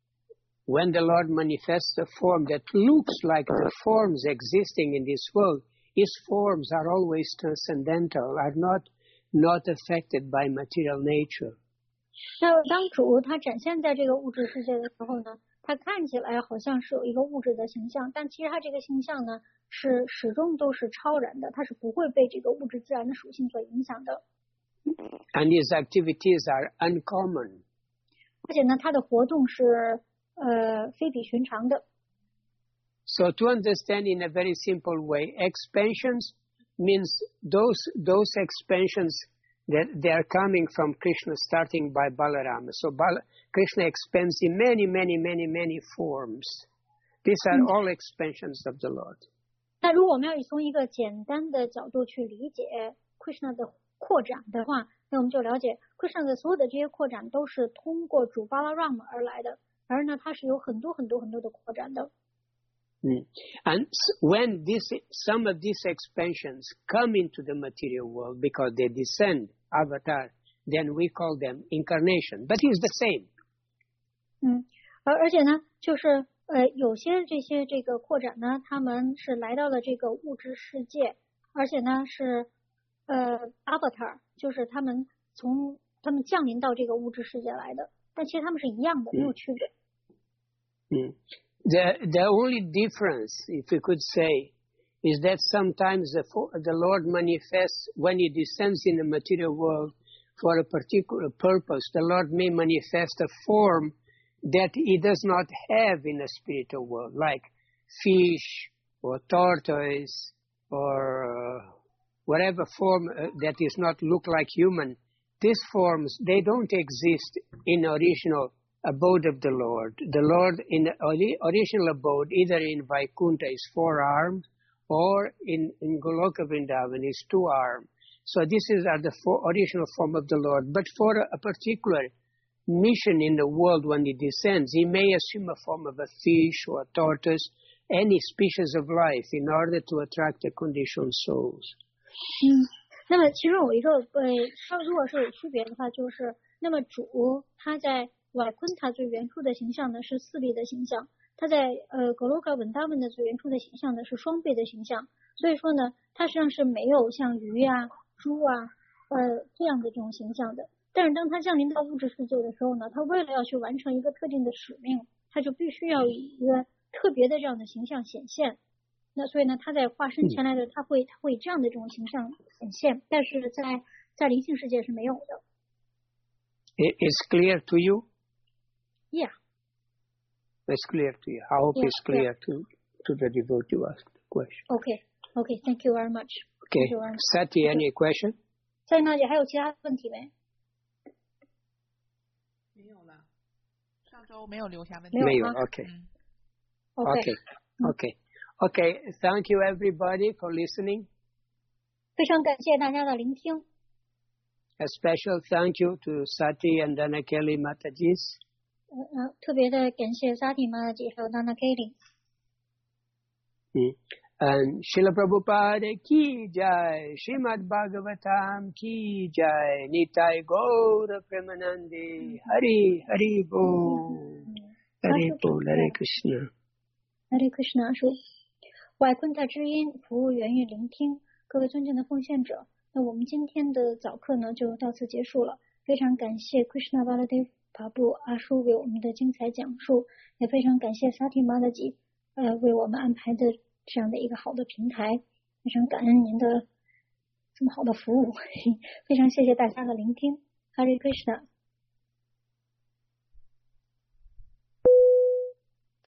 When the Lord manifests a form that looks like the forms existing in this world, his forms are always transcendental, are not not affected by material nature. 那当主他展现在这个物质世界的时候呢，他看起来好像是有一个物质的形象，但其实他这个形象呢是始终都是超然的，他是不会被这个物质自然的属性所影响的。 And his activities are uncommon. 而且呢，他的活动是呃非比寻常的。 So to understand in a very simple way, expansions means those those expansions that they are coming from Krishna, starting by Balarama. So Bal- Krishna expands in many, many, many, many forms. These are all expansions of the Lord. 那如果我们要从一个简单的角度去理解 Krishna 的扩展的话，那我们就了解 Krishna 的所有的这些扩展都是通过主 Balaram 而来的，而呢，它是有很多很多很多的扩展的。 Mm. And when this, some of these expansions come into the material world because they descend, avatar, then we call them incarnation. But it's the same. 嗯，而而且呢，就是呃，有些这些这个扩展呢，他们是来到了这个物质世界，而且呢是呃 avatar， 就是他们从他们降临到这个物质世界来的，但其实他们是一样的，没有区别。 Mm. The the only difference, if we could say, is that sometimes the, the Lord manifests when he descends in the material world for a particular purpose. The Lord may manifest a form that he does not have in the spiritual world, like fish or tortoise or uh, whatever form uh, that is not look like human. These forms, they don't exist in original abode of the Lord. The Lord in the original abode, either in Vaikuntha is four-armed, or in, in Goloka Vrindavan is two-armed. So this is are the four, original form of the Lord. But for a, a particular mission in the world, when he descends, he may assume a form of a fish or a tortoise, any species of life, in order to attract the conditioned souls. 嗯，那么其中有一个呃，它如果是有区别的话，就是那么主他在瓦昆塔最原初的形象呢是四臂的形象，他在呃格罗卡文达文的最原初的形象呢是双臂的形象，所以说呢，它实际上是没有像鱼啊、猪啊呃这样的这种形象的。但是当他降临到物质世界的时候呢，他为了要去完成一个特定的使命，他就必须要以一个特别的这样的形象显现。 那所以呢，他在化身前来的，他会他会这样的这种形象显现，但是在在灵性世界是没有的。 It is clear to you? Yeah. It's clear to you. I hope Yeah, it's clear to to the devotee who asked the question. Okay. Okay. Thank you very much. Okay. Thank you very much. Sati, any question? 夏琳娜姐还有其他问题没？ 没有了，上周没有留下问题。 没有吗？ Okay. 嗯 Okay. Okay. Okay. Okay. Thank you everybody for listening. 非常感谢大家的聆听。 A special thank you to Sati and Dana Kelly Matajis. 呃呃，特别的感谢萨提玛姐还有娜娜 Kelly。 Hmm. And Srila Prabhupada ki jai, Srimad Bhagavatam ki jai, Nitai Gaura Premanande, Hari Hari Bol, Hari Bol, Hare Krishna. Hare Krishna 说，外昆塔之音，服务源于聆听。各位尊敬的奉献者，那我们今天的早课呢就到此结束了。非常感谢 Krishna Baladev Prabhu 阿叔为我们的精彩讲述，也非常感谢萨提玛的吉呃为我们安排的这样的一个好的平台，非常感恩您的这么好的服务，非常谢谢大家的聆听。Hare Krishna。